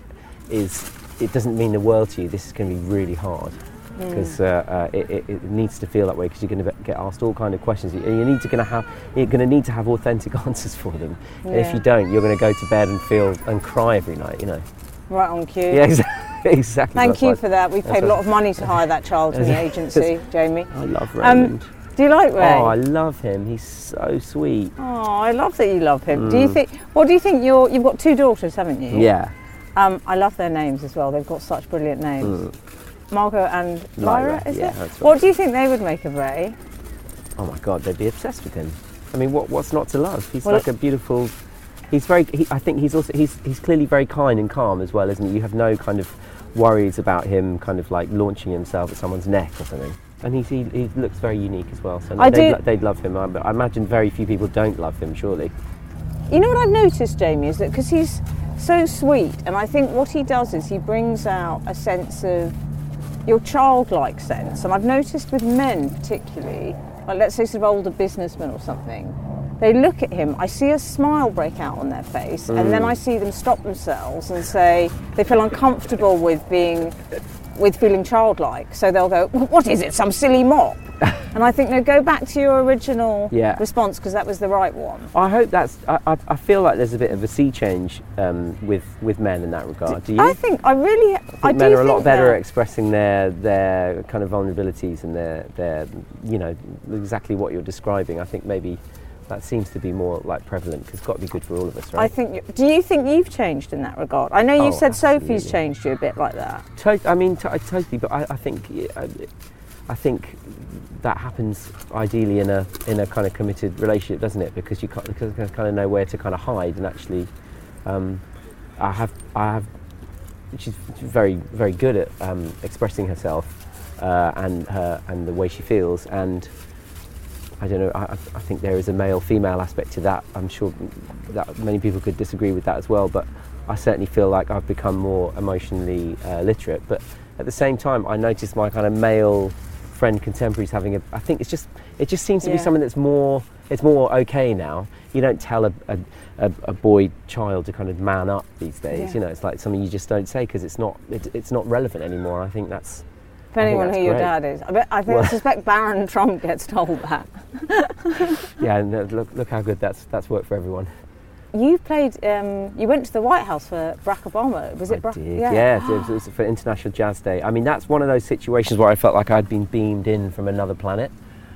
it doesn't mean the world to you, this is going to be really hard. Because it needs to feel that way, because you're going to get asked all kind of questions, and you're going to need to have authentic answers for them. Yeah. And if you don't, you're going to go to bed and cry every night, you know. Right on cue. Yeah, exactly. Thank you for that. We've paid a lot of money to hire that child in the agency, Jamie. I love Raymond. Do you like Ray? Oh, I love him. He's so sweet. Oh, I love that you love him. Do you think? You've got 2 daughters, haven't you? Yeah. I love their names as well. They've got such brilliant names. Margot and Lyra, is it? That's right. What do you think they would make of Ray? Oh my God, they'd be obsessed with him. I mean, what's not to love? He's like a beautiful. He's very. I think he's also he's clearly very kind and calm as well, isn't he? You have no kind of worries about him kind of like launching himself at someone's neck or something. And he looks very unique as well. So they'd love him. I imagine very few people don't love him. Surely. You know what I've noticed, Jamie, is that because he's so sweet, and I think what he does is he brings out a sense of your childlike sense, and I've noticed with men particularly, like let's say sort of older businessmen or something, they look at him, I see a smile break out on their face, and then I see them stop themselves and say they feel uncomfortable with feeling childlike, so they'll go, what is it, some silly mop? And I think, no, go back to your original Yeah. response, because that was the right one. I hope that's. I feel like there's a bit of a sea change with men in that regard. Do you? I think I do men are a lot think better that. at expressing their kind of vulnerabilities and their exactly what you're describing. I think maybe that seems to be more like prevalent, because it's got to be good for all of us, right? Do you think you've changed in that regard? I know you've said absolutely. Sophie's changed you a bit like that. Totally, but I think that happens ideally in a kind of committed relationship, doesn't it? Because you kind of know where to kind of hide, and actually, I have. She's very, very good at expressing herself and the way she feels, and I don't know. I think there is a male-female aspect to that. I'm sure that many people could disagree with that as well, but I certainly feel like I've become more emotionally literate. But at the same time, I notice my kind of male friend contemporaries having I think it just seems to be something that's more. It's more okay now. You don't tell a boy child to kind of man up these days. Yeah. It's like something you just don't say because it's not relevant anymore. I think that's. Depending on who your great. dad is. I suspect Barron Trump gets told that. Yeah, and look how good that's worked for everyone. You played. You went to the White House for Barack Obama. Was it Barack? Did. Yeah, it was for International Jazz Day. I mean, that's one of those situations where I felt like I'd been beamed in from another planet.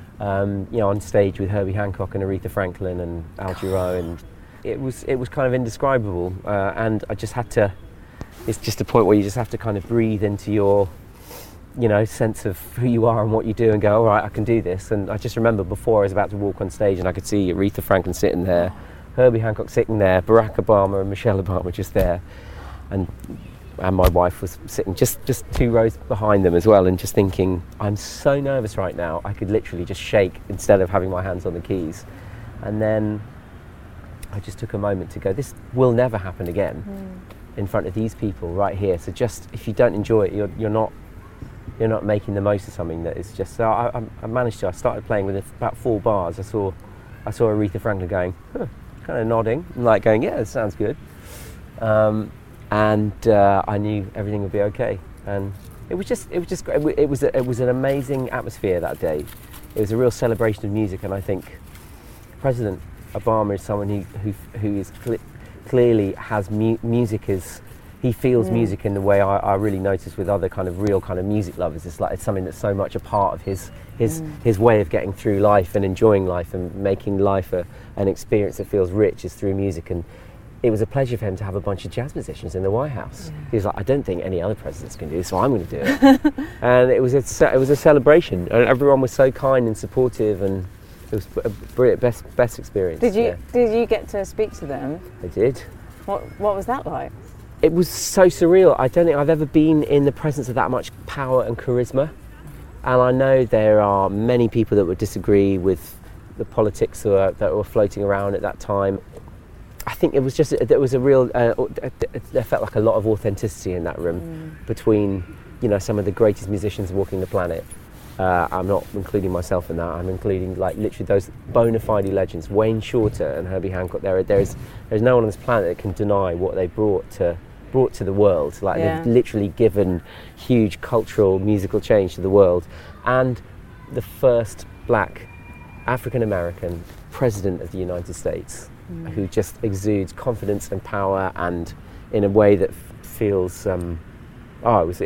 On stage with Herbie Hancock and Aretha Franklin and Al Jarreau, and it was kind of indescribable. And I just had to. It's just a point where you just have to kind of breathe into your, sense of who you are and what you do, and go, all right, I can do this. And I just remember before I was about to walk on stage, and I could see Aretha Franklin sitting there, Herbie Hancock sitting there, Barack Obama and Michelle Obama just there, and my wife was sitting just 2 rows behind them as well, and just thinking, I'm so nervous right now, I could literally just shake instead of having my hands on the keys. And then I just took a moment to go, this will never happen again in front of these people right here. So just, if you don't enjoy it, you're not making the most of something that is just. So I managed to. I started playing with about 4 bars. I saw Aretha Franklin going, kind of nodding, and like going, yeah, it sounds good. And I knew everything would be okay. And it was an amazing atmosphere that day. It was a real celebration of music, and I think President Obama is someone who is clearly has music as. He feels music in the way I really notice with other kind of real kind of music lovers. It's something that's so much a part of his way of getting through life and enjoying life and making life an experience that feels rich is through music. And it was a pleasure for him to have a bunch of jazz musicians in the White House. Yeah. He was like, I don't think any other presidents can do this, so I'm going to do it. And it was a celebration, and everyone was so kind and supportive, and it was a brilliant, best experience. Did you get to speak to them? I did. What was that like? It was so surreal. I don't think I've ever been in the presence of that much power and charisma. And I know there are many people that would disagree with the politics that were floating around at that time. I think it was just, there was a real, there felt like a lot of authenticity in that room between, some of the greatest musicians walking the planet. I'm not including myself in that. I'm including like literally those bona fide legends, Wayne Shorter and Herbie Hancock. There's no one on this planet that can deny what they brought to the world. Like they've literally given huge cultural, musical change to the world. And the first black African American president of the United States, who just exudes confidence and power, and in a way that feels. It was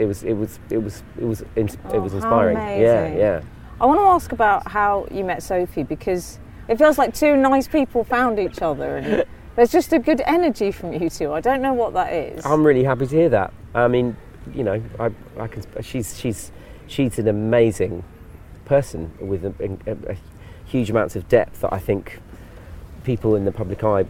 inspiring. Yeah. I want to ask about how you met Sophie, because it feels like 2 nice people found each other, and there's just a good energy from you two. I don't know what that is. I'm really happy to hear that. I mean, she's an amazing person with a huge amounts of depth that I think people in the public eye,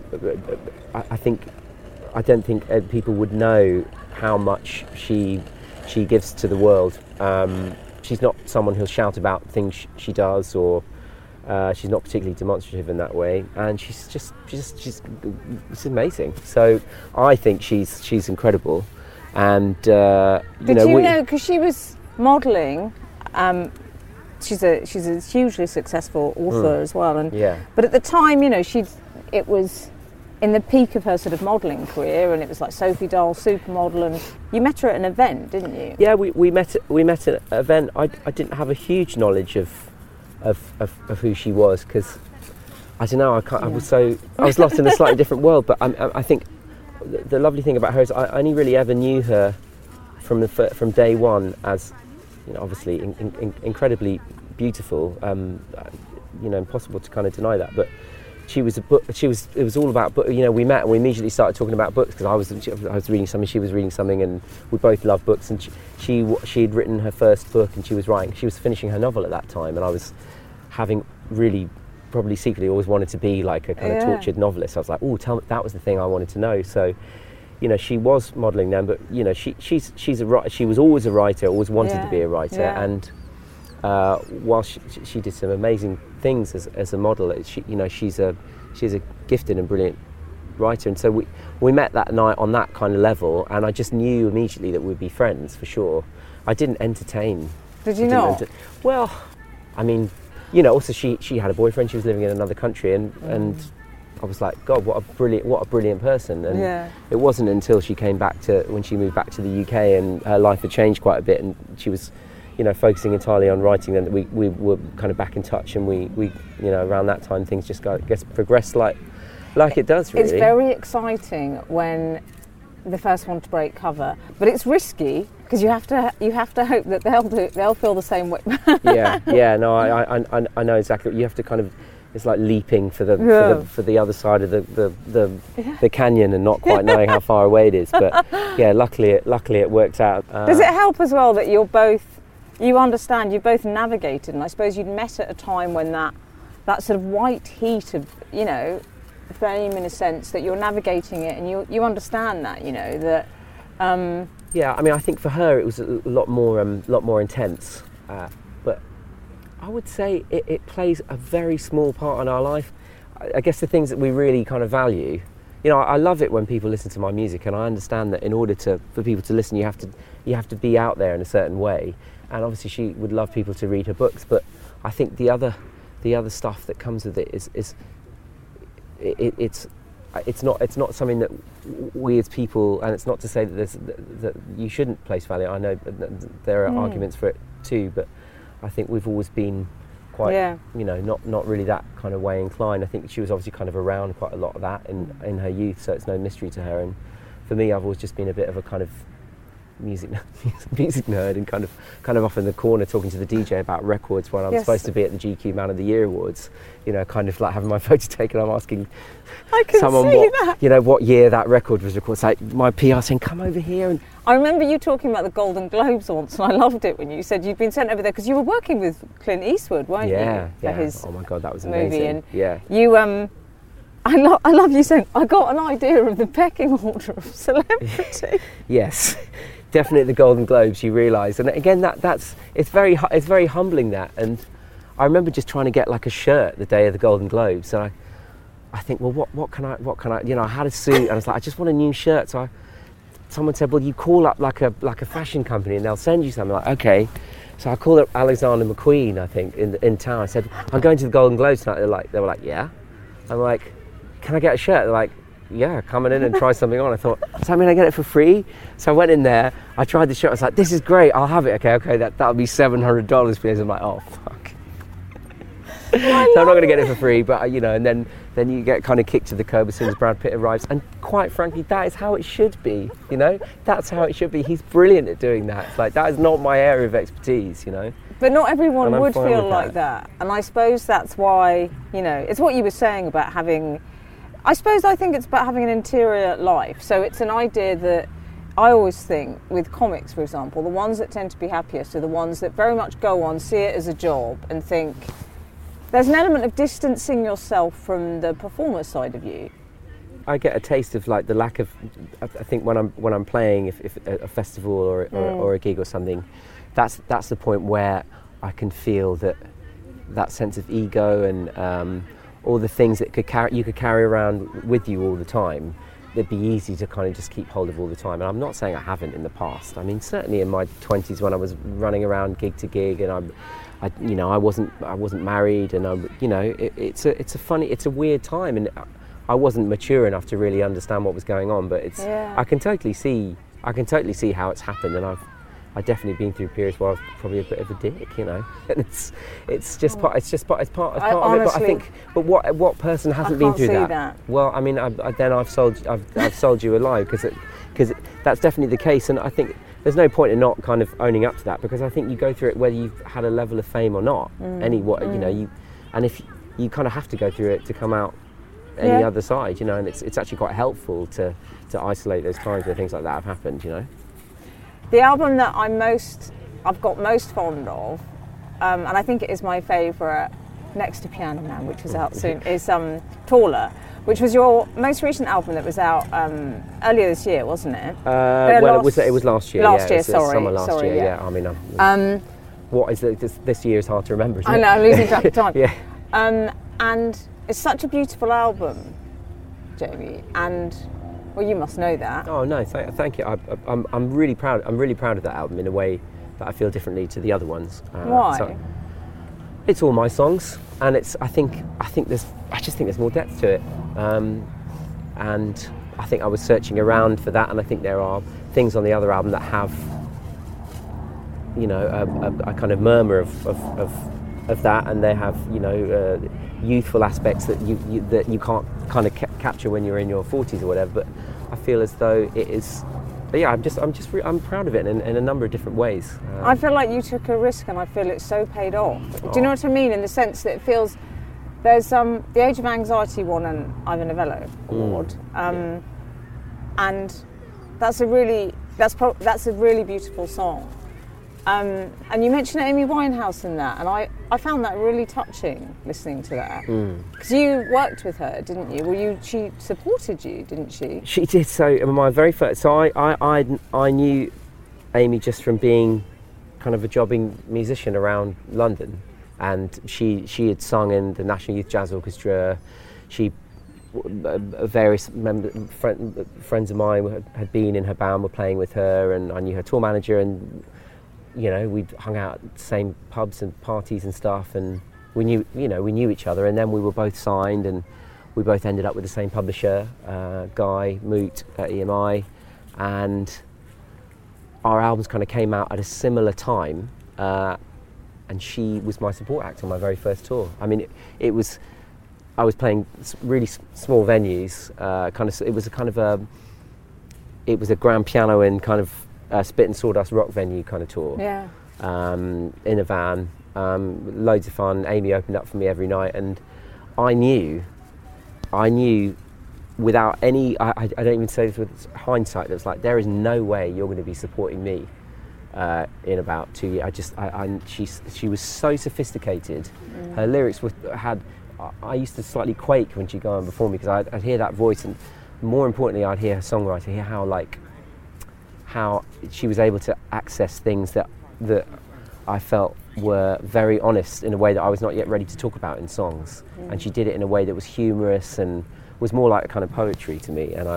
I don't think people would know how much she gives to the world. She's not someone who'll shout about things she does, or she's not particularly demonstrative in that way, and she's amazing. So I think she's incredible, and because she was modelling. She's a hugely successful author as well, and but at the time, it was in the peak of her sort of modelling career, and it was like Sophie Dahl, supermodel, and you met her at an event, didn't you? Yeah, we met at an event. I didn't have a huge knowledge of of who she was, because I don't know, I was lost in a slightly different world. But I think the lovely thing about her is I only really ever knew her from day one as, you know, obviously incredibly beautiful. You know, impossible to kind of deny that. But it was all about book. You know, we met and we immediately started talking about books, because I was reading something, she was reading something, and we both loved books. And she'd written her first book, and she was finishing her novel at that time, and I was having really, probably secretly always wanted to be like a kind of tortured novelist. I was like, oh, tell me, that was the thing I wanted to know. So, you know, she was modelling them, but you know, she was always a writer, always wanted to be a writer, and while she did some amazing things as a model, she's a gifted and brilliant writer. And so we met that night on that kind of level, and I just knew immediately that we'd be friends for sure. I didn't entertain. Did you not? Well, I mean, you know, also she had a boyfriend. She was living in another country, and I was like, God, what a brilliant person. And it wasn't until when she moved back to the UK and her life had changed quite a bit, and she was, you know, focusing entirely on writing, then that we were kind of back in touch, and we you know, around that time things just progressed like it does, really. It's very exciting when the first one to break cover, but it's risky because you have to hope that they'll feel the same way. No, I know exactly. You have to kind of, it's like leaping for the other side of the canyon and not quite knowing how far away it is. But yeah, luckily it works out. Does it help as well that you both navigated, and I suppose you'd met at a time when that sort of white heat of, you know, fame, in a sense, that you're navigating it, and you understand that, you know, that. Yeah, I mean, I think for her it was a lot more intense, but I would say it plays a very small part in our life. I guess the things that we really kind of value. You know, I love it when people listen to my music, and I understand that in order for people to listen, you have to be out there in a certain way. And obviously, she would love people to read her books, but I think the other stuff that comes with it is it's not something that we as people, and it's not to say that you shouldn't place value. I know there are arguments for it too, but I think we've always been quite, you know, not really that kind of way inclined. I think she was obviously kind of around quite a lot of that in her youth, so it's no mystery to her. And for me, I've always just been a bit of a kind of music nerd, and kind of off in the corner talking to the DJ about records when I'm supposed to be at the GQ Man of the Year Awards, you know, kind of like having my photo taken. I'm asking someone what year that record was recorded. It's like my PR saying, come over here. And I remember you talking about the Golden Globes once, and I loved it when you said you'd been sent over there because you were working with Clint Eastwood, weren't you? Yeah. His oh my God, that was movie. amazing. And you I love you saying, I got an idea of the pecking order of celebrity. Yes. Definitely the Golden Globes, you realise, and again it's very humbling, that. And I remember just trying to get like a shirt the day of the Golden Globes, and I think, well, what can I, you know, I had a suit, and I was like, I just want a new shirt. So someone said, well, you call up like a fashion company and they'll send you something. Like, okay. So I called up Alexander McQueen, I think, in town. I said, I'm going to the Golden Globes tonight. They were like, yeah. I'm like, can I get a shirt? They're like, yeah, coming in and try something on. I thought, does that mean I get it for free? So I went in there, I tried the shirt, I was like, this is great, I'll have it. Okay, that'll be $700, please. I'm like, oh, fuck. So I'm not going to get it for free, but, you know, and then you get kind of kicked to the curb as soon as Brad Pitt arrives. And quite frankly, that is how it should be, you know? That's how it should be. He's brilliant at doing that. It's like, that is not my area of expertise, you know? But not everyone would feel like that. And I suppose that's why, you know, it's what you were saying about having... I think it's about having an interior life. So it's an idea that I always think with comics, for example, the ones that tend to be happiest are the ones that very much go on, see it as a job, and think there's an element of distancing yourself from the performer side of you. I get a taste of like the lack of, I think when I'm playing, if a festival or a gig or something, that's the point where I can feel that sense of ego and all the things that you could carry around with you all the time, that'd be easy to kind of just keep hold of all the time. And I'm not saying I haven't in the past. I mean, certainly in my 20s when I was running around gig to gig, and I wasn't married, and it's a weird time, and I wasn't mature enough to really understand what was going on. But I can totally see how it's happened, and I've definitely been through periods where I was probably a bit of a dick, you know. And it's part of it. But I think, but what person hasn't been through that? Well, I mean, I've sold you a lie because that's definitely the case, and I think there's no point in not kind of owning up to that, because I think you go through it whether you've had a level of fame or not. You know, and if you kind of have to go through it to come out any other side, you know, and it's actually quite helpful to isolate those times where things like that have happened, you know. The album that I've got most fond of, and I think it is my favourite, next to Piano Man, which was out soon, is Taller, which was your most recent album that was out earlier this year, wasn't it? It was last year. Last year, it was sorry. Summer last year. Yeah. I mean, what is this year is hard to remember. Isn't I know, I'm losing track of time. Yeah. And it's such a beautiful album, Jamie, and well, you must know that. Oh no, thank you. I'm really proud. I'm really proud of that album in a way that I feel differently to the other ones. Why? So it's all my songs, and I just think there's more depth to it. And I think I was searching around for that, and I think there are things on the other album that have, you know, a kind of murmur of that, and they have, you know, youthful aspects that you can't kind of capture when you're in your 40s or whatever. But I feel as though it is. But yeah, I'm proud of it in a number of different ways. I feel like you took a risk, and I feel it's so paid off. Do you know what I mean? In the sense that it feels there's the Age of Anxiety won an Ivor Novello award, and that's a really beautiful song. And you mentioned Amy Winehouse in that, and I found that really touching listening to that, because you worked with her, didn't you? She supported you, didn't she? She did. So my very first, so I knew Amy just from being kind of a jobbing musician around London, and she had sung in the National Youth Jazz Orchestra. Various friends of mine had been in her band, were playing with her, and I knew her tour manager, and you know, we'd hung out at the same pubs and parties and stuff, and we knew each other, and then we were both signed, and we both ended up with the same publisher, Guy Moot at EMI, and our albums kind of came out at a similar time, and she was my support act on my very first tour. I mean, I was playing really small venues, it was a grand piano and kind of Spit and Sawdust rock venue kind of tour. Yeah. In a van, loads of fun. Amy opened up for me every night, and I knew without any, I don't even say this with hindsight, that was like, there is no way you're going to be supporting me in about 2 years. She was so sophisticated. Her lyrics I used to slightly quake when she'd go on before me, because I'd hear that voice, and more importantly, I'd hear her songwriting, hear how she was able to access things that I felt were very honest in a way that I was not yet ready to talk about in songs. And she did it in a way that was humorous and was more like a kind of poetry to me. And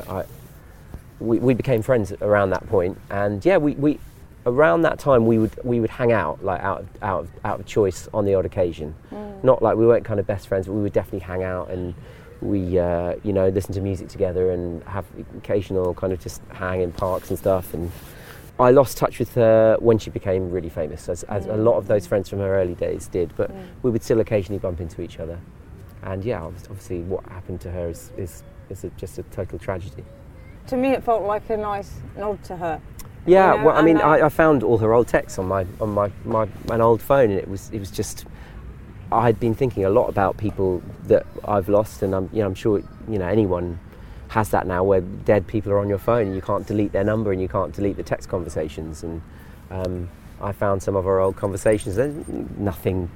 we became friends around that point. And yeah, we around that time we would hang out, like out of choice on the odd occasion. Not like we weren't kind of best friends, but we would definitely hang out, and we listen to music together and have occasional kind of just hang in parks and stuff. And I lost touch with her when she became really famous, as a lot of those friends from her early days did, but we would still occasionally bump into each other. And yeah, obviously what happened to her is just a total tragedy. To me, it felt like a nice nod to her. Yeah, you know, well, I mean, I found all her old texts on my old phone, and it was just, I had been thinking a lot about people that I've lost, and I'm sure anyone has that now, where dead people are on your phone and you can't delete their number and you can't delete the text conversations. And I found some of our old conversations, there's nothing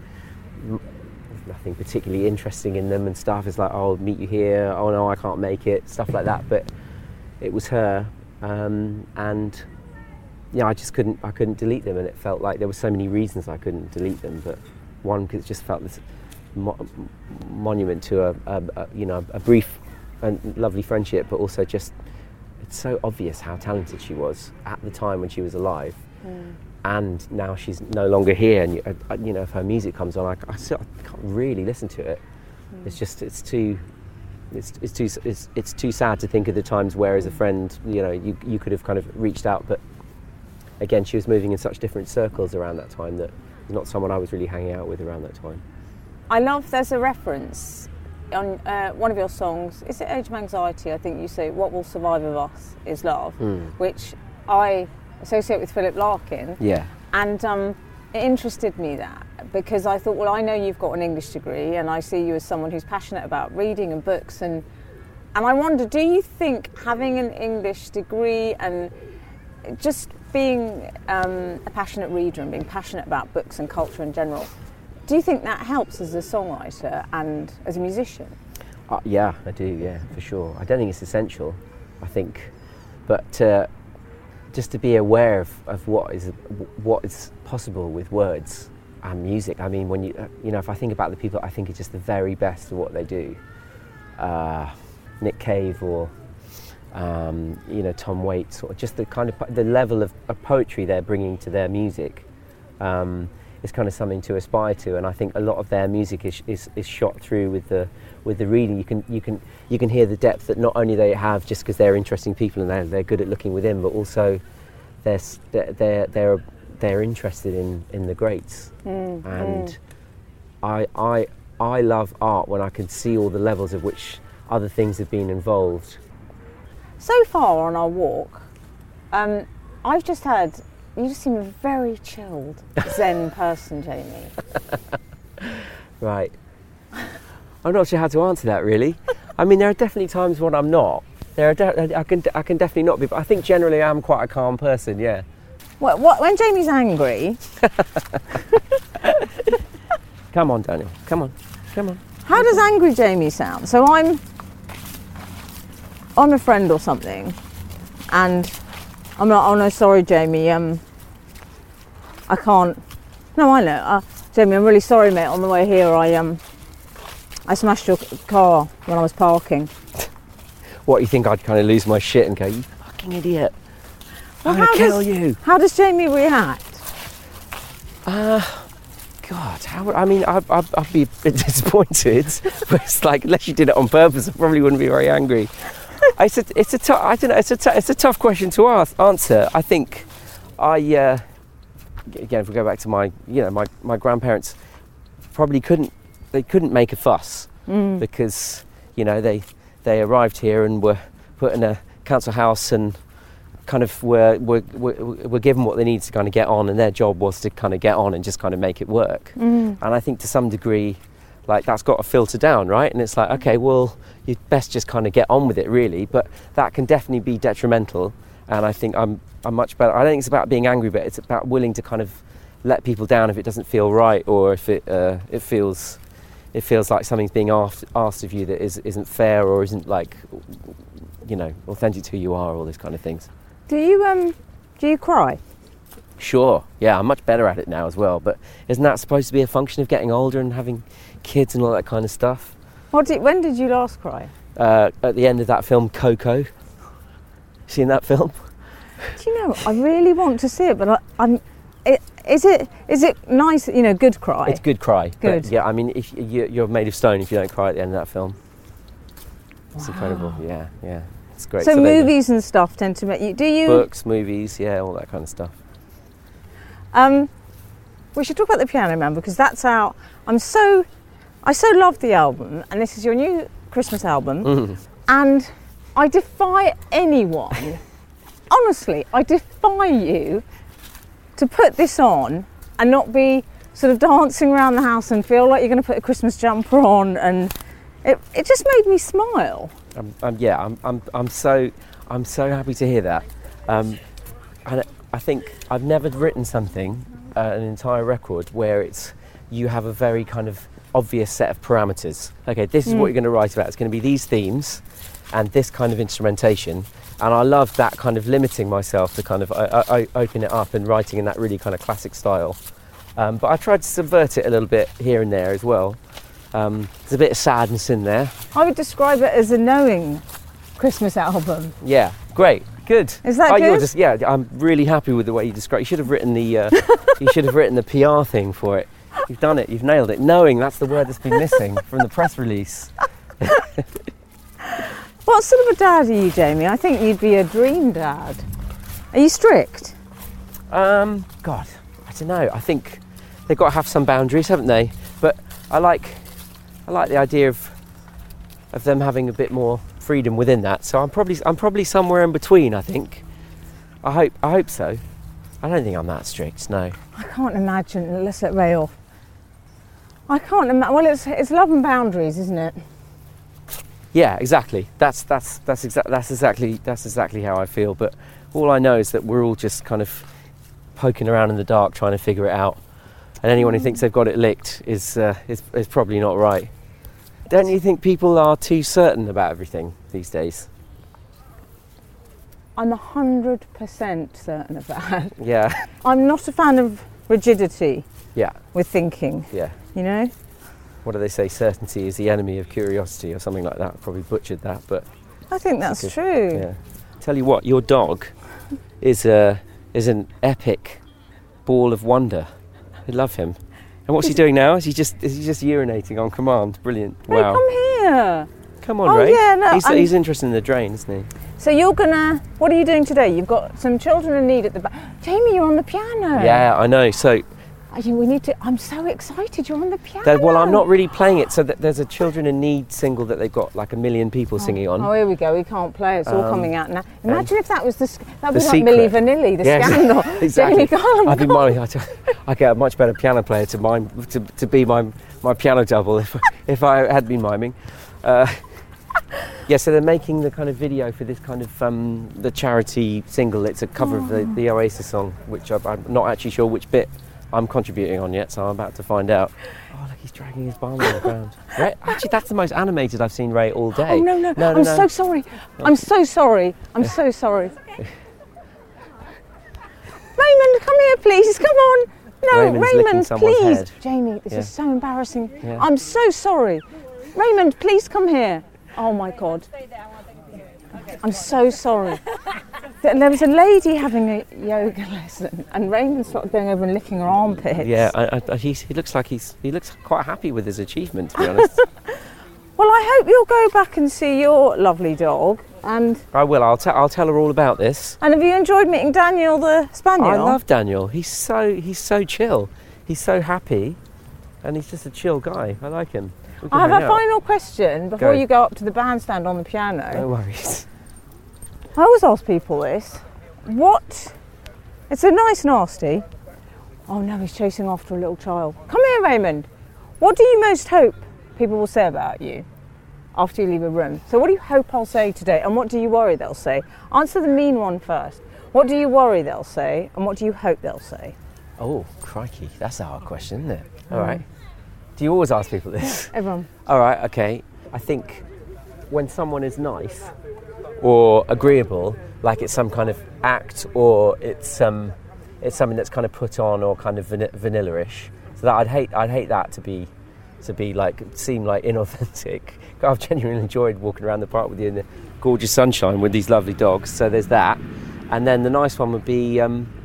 particularly interesting in them and stuff. It's like, oh, I'll meet you here, oh no, I can't make it, stuff like that. But it was her, and yeah, I couldn't delete them, and it felt like there were so many reasons I couldn't delete them. But one, because it just felt this monument to a brief and lovely friendship, but also just, it's so obvious how talented she was at the time when she was alive. And now she's no longer here, and if her music comes on, I can't really listen to it. It's too sad to think of the times where, as a friend, you could have kind of reached out, but again, she was moving in such different circles around that time that not someone I was really hanging out with around that time. I love, there's a reference on one of your songs, is it Age of Anxiety? I think you say, what will survive of us is love, which I associate with Philip Larkin. Yeah. And it interested me that, because I thought, well, I know you've got an English degree and I see you as someone who's passionate about reading and books, and I wonder, do you think having an English degree and just being a passionate reader and being passionate about books and culture in general, do you think that helps as a songwriter and as a musician? Yeah, I do, yeah, for sure. I don't think it's essential, I think, but just to be aware of what is possible with words and music. I mean, when you know, if I think about the people I think are just the very best at what they do, Nick Cave or you know, Tom Waits, or just the kind of the level of poetry they're bringing to their music is kind of something to aspire to. And I think a lot of their music is shot through with the reading. You can hear the depth that not only they have just because they're interesting people and they're good at looking within, but also they're interested in the greats. And I love art when I can see all the levels of which other things have been involved. So far on our walk, I've just had, you just seem a very chilled, zen person, Jamie. Right. I'm not sure how to answer that, really. I mean, there are definitely times when I'm not. I can definitely not be, but I think generally I'm quite a calm person, yeah. When Jamie's angry... Come on, Daniel, come on. How does angry Jamie sound? So I'm a friend or something, and I'm like, oh no, sorry Jamie, I can't. No, I know, Jamie, I'm really sorry, mate. On the way here, I smashed your car when I was parking. What, you think I'd kind of lose my shit and go, you fucking idiot? I'm gonna kill you. How does Jamie react? God, I'd be a bit disappointed. But it's like, unless you did it on purpose, I probably wouldn't be very angry. It's a tough question to answer. I think again, if we go back to my grandparents probably couldn't make a fuss because, you know, they arrived here and were put in a council house and kind of were given what they needed to kind of get on, and their job was to kind of get on and just kind of make it work. And I think to some degree, like, that's got to filter down, right? And it's like, okay, well, you'd best just kind of get on with it, really. But that can definitely be detrimental. And I think I'm much better. I don't think it's about being angry, but it's about willing to kind of let people down if it doesn't feel right, or if it feels like something's being asked of you that isn't fair or isn't, like, you know, authentic to who you are, all those kind of things. Do you cry? Sure, yeah, I'm much better at it now as well, but isn't that supposed to be a function of getting older and having kids and all that kind of stuff? When did you last cry? At the end of that film, Coco. Seen that film? Do you know, I really want to see it, but is it nice, you know, good cry? It's good cry. Good. But yeah, I mean, if you're made of stone if you don't cry at the end of that film. It's incredible, yeah. It's great. So movies and stuff tend to make you... Do you... Books, movies, yeah, all that kind of stuff. We should talk about The Piano Man, because that's out... I so love the album, and this is your new Christmas album, and I defy anyone, honestly, I defy you to put this on and not be sort of dancing around the house and feel like you're going to put a Christmas jumper on, and it just made me smile. I'm so happy to hear that, and I think I've never written something, an entire record, where you have a very kind of obvious set of parameters. Okay, this is what you're going to write about. It's going to be these themes and this kind of instrumentation, and I love that kind of limiting myself to kind of open it up and writing in that really kind of classic style. But I tried to subvert it a little bit here and there as well. There's a bit of sadness in there. I would describe it as a knowing Christmas album. Yeah, great, good. Is that good? I'm really happy with the way you describe. You should have written the PR thing for it. You've done it. You've nailed it. Knowing, that's the word that's been missing from the press release. What sort of a dad are you, Jamie? I think you'd be a dream dad. Are you strict? God, I don't know. I think they've got to have some boundaries, haven't they? But I like the idea of them having a bit more freedom within that. So I'm probably somewhere in between. I think. I hope so. I don't think I'm that strict. No. I can't imagine. Let's let Ray off. I can't imagine. Well, it's love and boundaries, isn't it? Yeah, exactly. That's exactly how I feel. But all I know is that we're all just kind of poking around in the dark, trying to figure it out. And anyone who thinks they've got it licked is probably not right. Don't you think people are too certain about everything these days? I'm 100% certain of that. Yeah. I'm not a fan of rigidity. Yeah. With thinking. Yeah. You know? What do they say? Certainty is the enemy of curiosity, or something like that. I probably butchered that, but I think that's true. Yeah. Tell you what, your dog is an epic ball of wonder. I love him. And what's he doing now? Is he just urinating on command? Brilliant. Ray, wow. come here. Come on, Ray. Yeah, no, he's interested in the drain, isn't he? So what are you doing today? You've got some children in need at the back. Jamie, you're on the piano. Yeah, I know. So I'm so excited you're on the piano. Well, I'm not really playing it. So there's a Children in Need single that they've got like 1 million people singing on. Oh, here we go. We can't play it. It's all coming out now. Imagine if that was that'd be like secret. Milli Vanilli, the scandal. Exactly. Jamie Garland. I get a much better piano player to be my piano double if I had been miming. Yeah, so they're making the kind of video for this kind of the charity single. It's a cover of the Oasis song, which I'm not actually sure which bit I'm contributing on yet, so I'm about to find out. Oh, look, he's dragging his bum on the ground. Ray, actually, that's the most animated I've seen Ray all day. Oh, no. I'm so sorry. I'm so sorry. I'm so sorry. Raymond, come here, please. Come on. No, Raymond, please. Head. Jamie, this is so embarrassing. Yeah. I'm so sorry. Raymond, please come here. Oh my God. I'm so sorry. There was a lady having a yoga lesson, and Raymond started going over and licking her armpits. Yeah, he looks like he looks quite happy with his achievement, to be honest. Well, I hope you'll go back and see your lovely dog. And I will. I'll tell her all about this. And have you enjoyed meeting Daniel the Spaniel? I love Daniel. He's so chill. He's so happy, and he's just a chill guy. I like him. I have a final question before you go up to the bandstand on the piano. No worries. I always ask people this. It's a nice nasty. Oh no, he's chasing after a little child. Come here, Raymond. What do you most hope people will say about you after you leave a room? So what do you hope I'll say today, and what do you worry they'll say? Answer the mean one first. What do you worry they'll say, and what do you hope they'll say? Oh, crikey. That's a hard question, isn't it? All right. Do you always ask people this? Everyone. All right, okay. I think when someone is nice or agreeable, like it's some kind of act or it's something that's kind of put on or kind of vanilla-ish. So that I'd hate that to be like seem like inauthentic. I've genuinely enjoyed walking around the park with you in the gorgeous sunshine with these lovely dogs. So there's that, and then the nice one would be.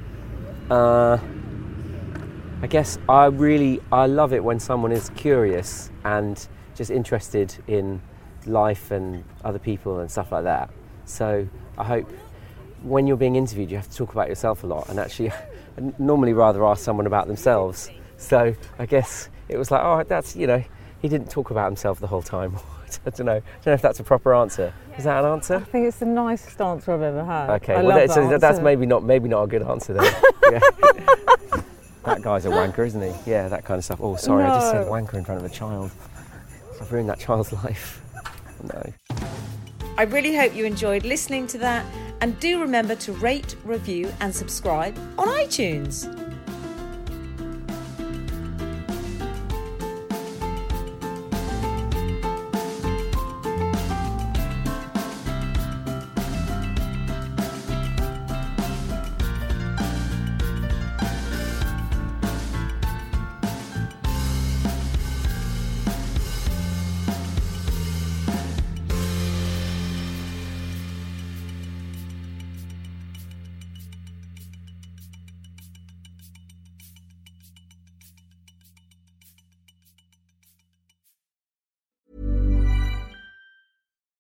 I guess I love it when someone is curious and just interested in life and other people and stuff like that. So I hope when you're being interviewed, you have to talk about yourself a lot, and actually I'd normally rather ask someone about themselves. So I guess it was like, oh, that's, he didn't talk about himself the whole time. I don't know if that's a proper answer. Is that an answer? I think it's the nicest answer I've ever had. Okay, that's maybe not a good answer then. Yeah. That guy's a wanker, isn't he? Yeah, that kind of stuff. Oh, sorry, no. I just said wanker in front of a child. I've ruined that child's life. No. I really hope you enjoyed listening to that, and do remember to rate, review and subscribe on iTunes.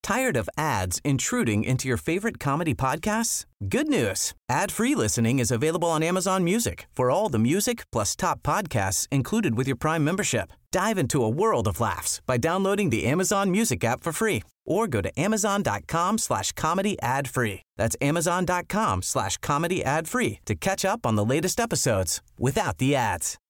Tired of ads intruding into your favorite comedy podcasts? Good news. Ad-free listening is available on Amazon Music for all the music plus top podcasts included with your Prime membership. Dive into a world of laughs by downloading the Amazon Music app for free or go to amazon.com/comedy ad-free. That's amazon.com/comedy ad-free to catch up on the latest episodes without the ads.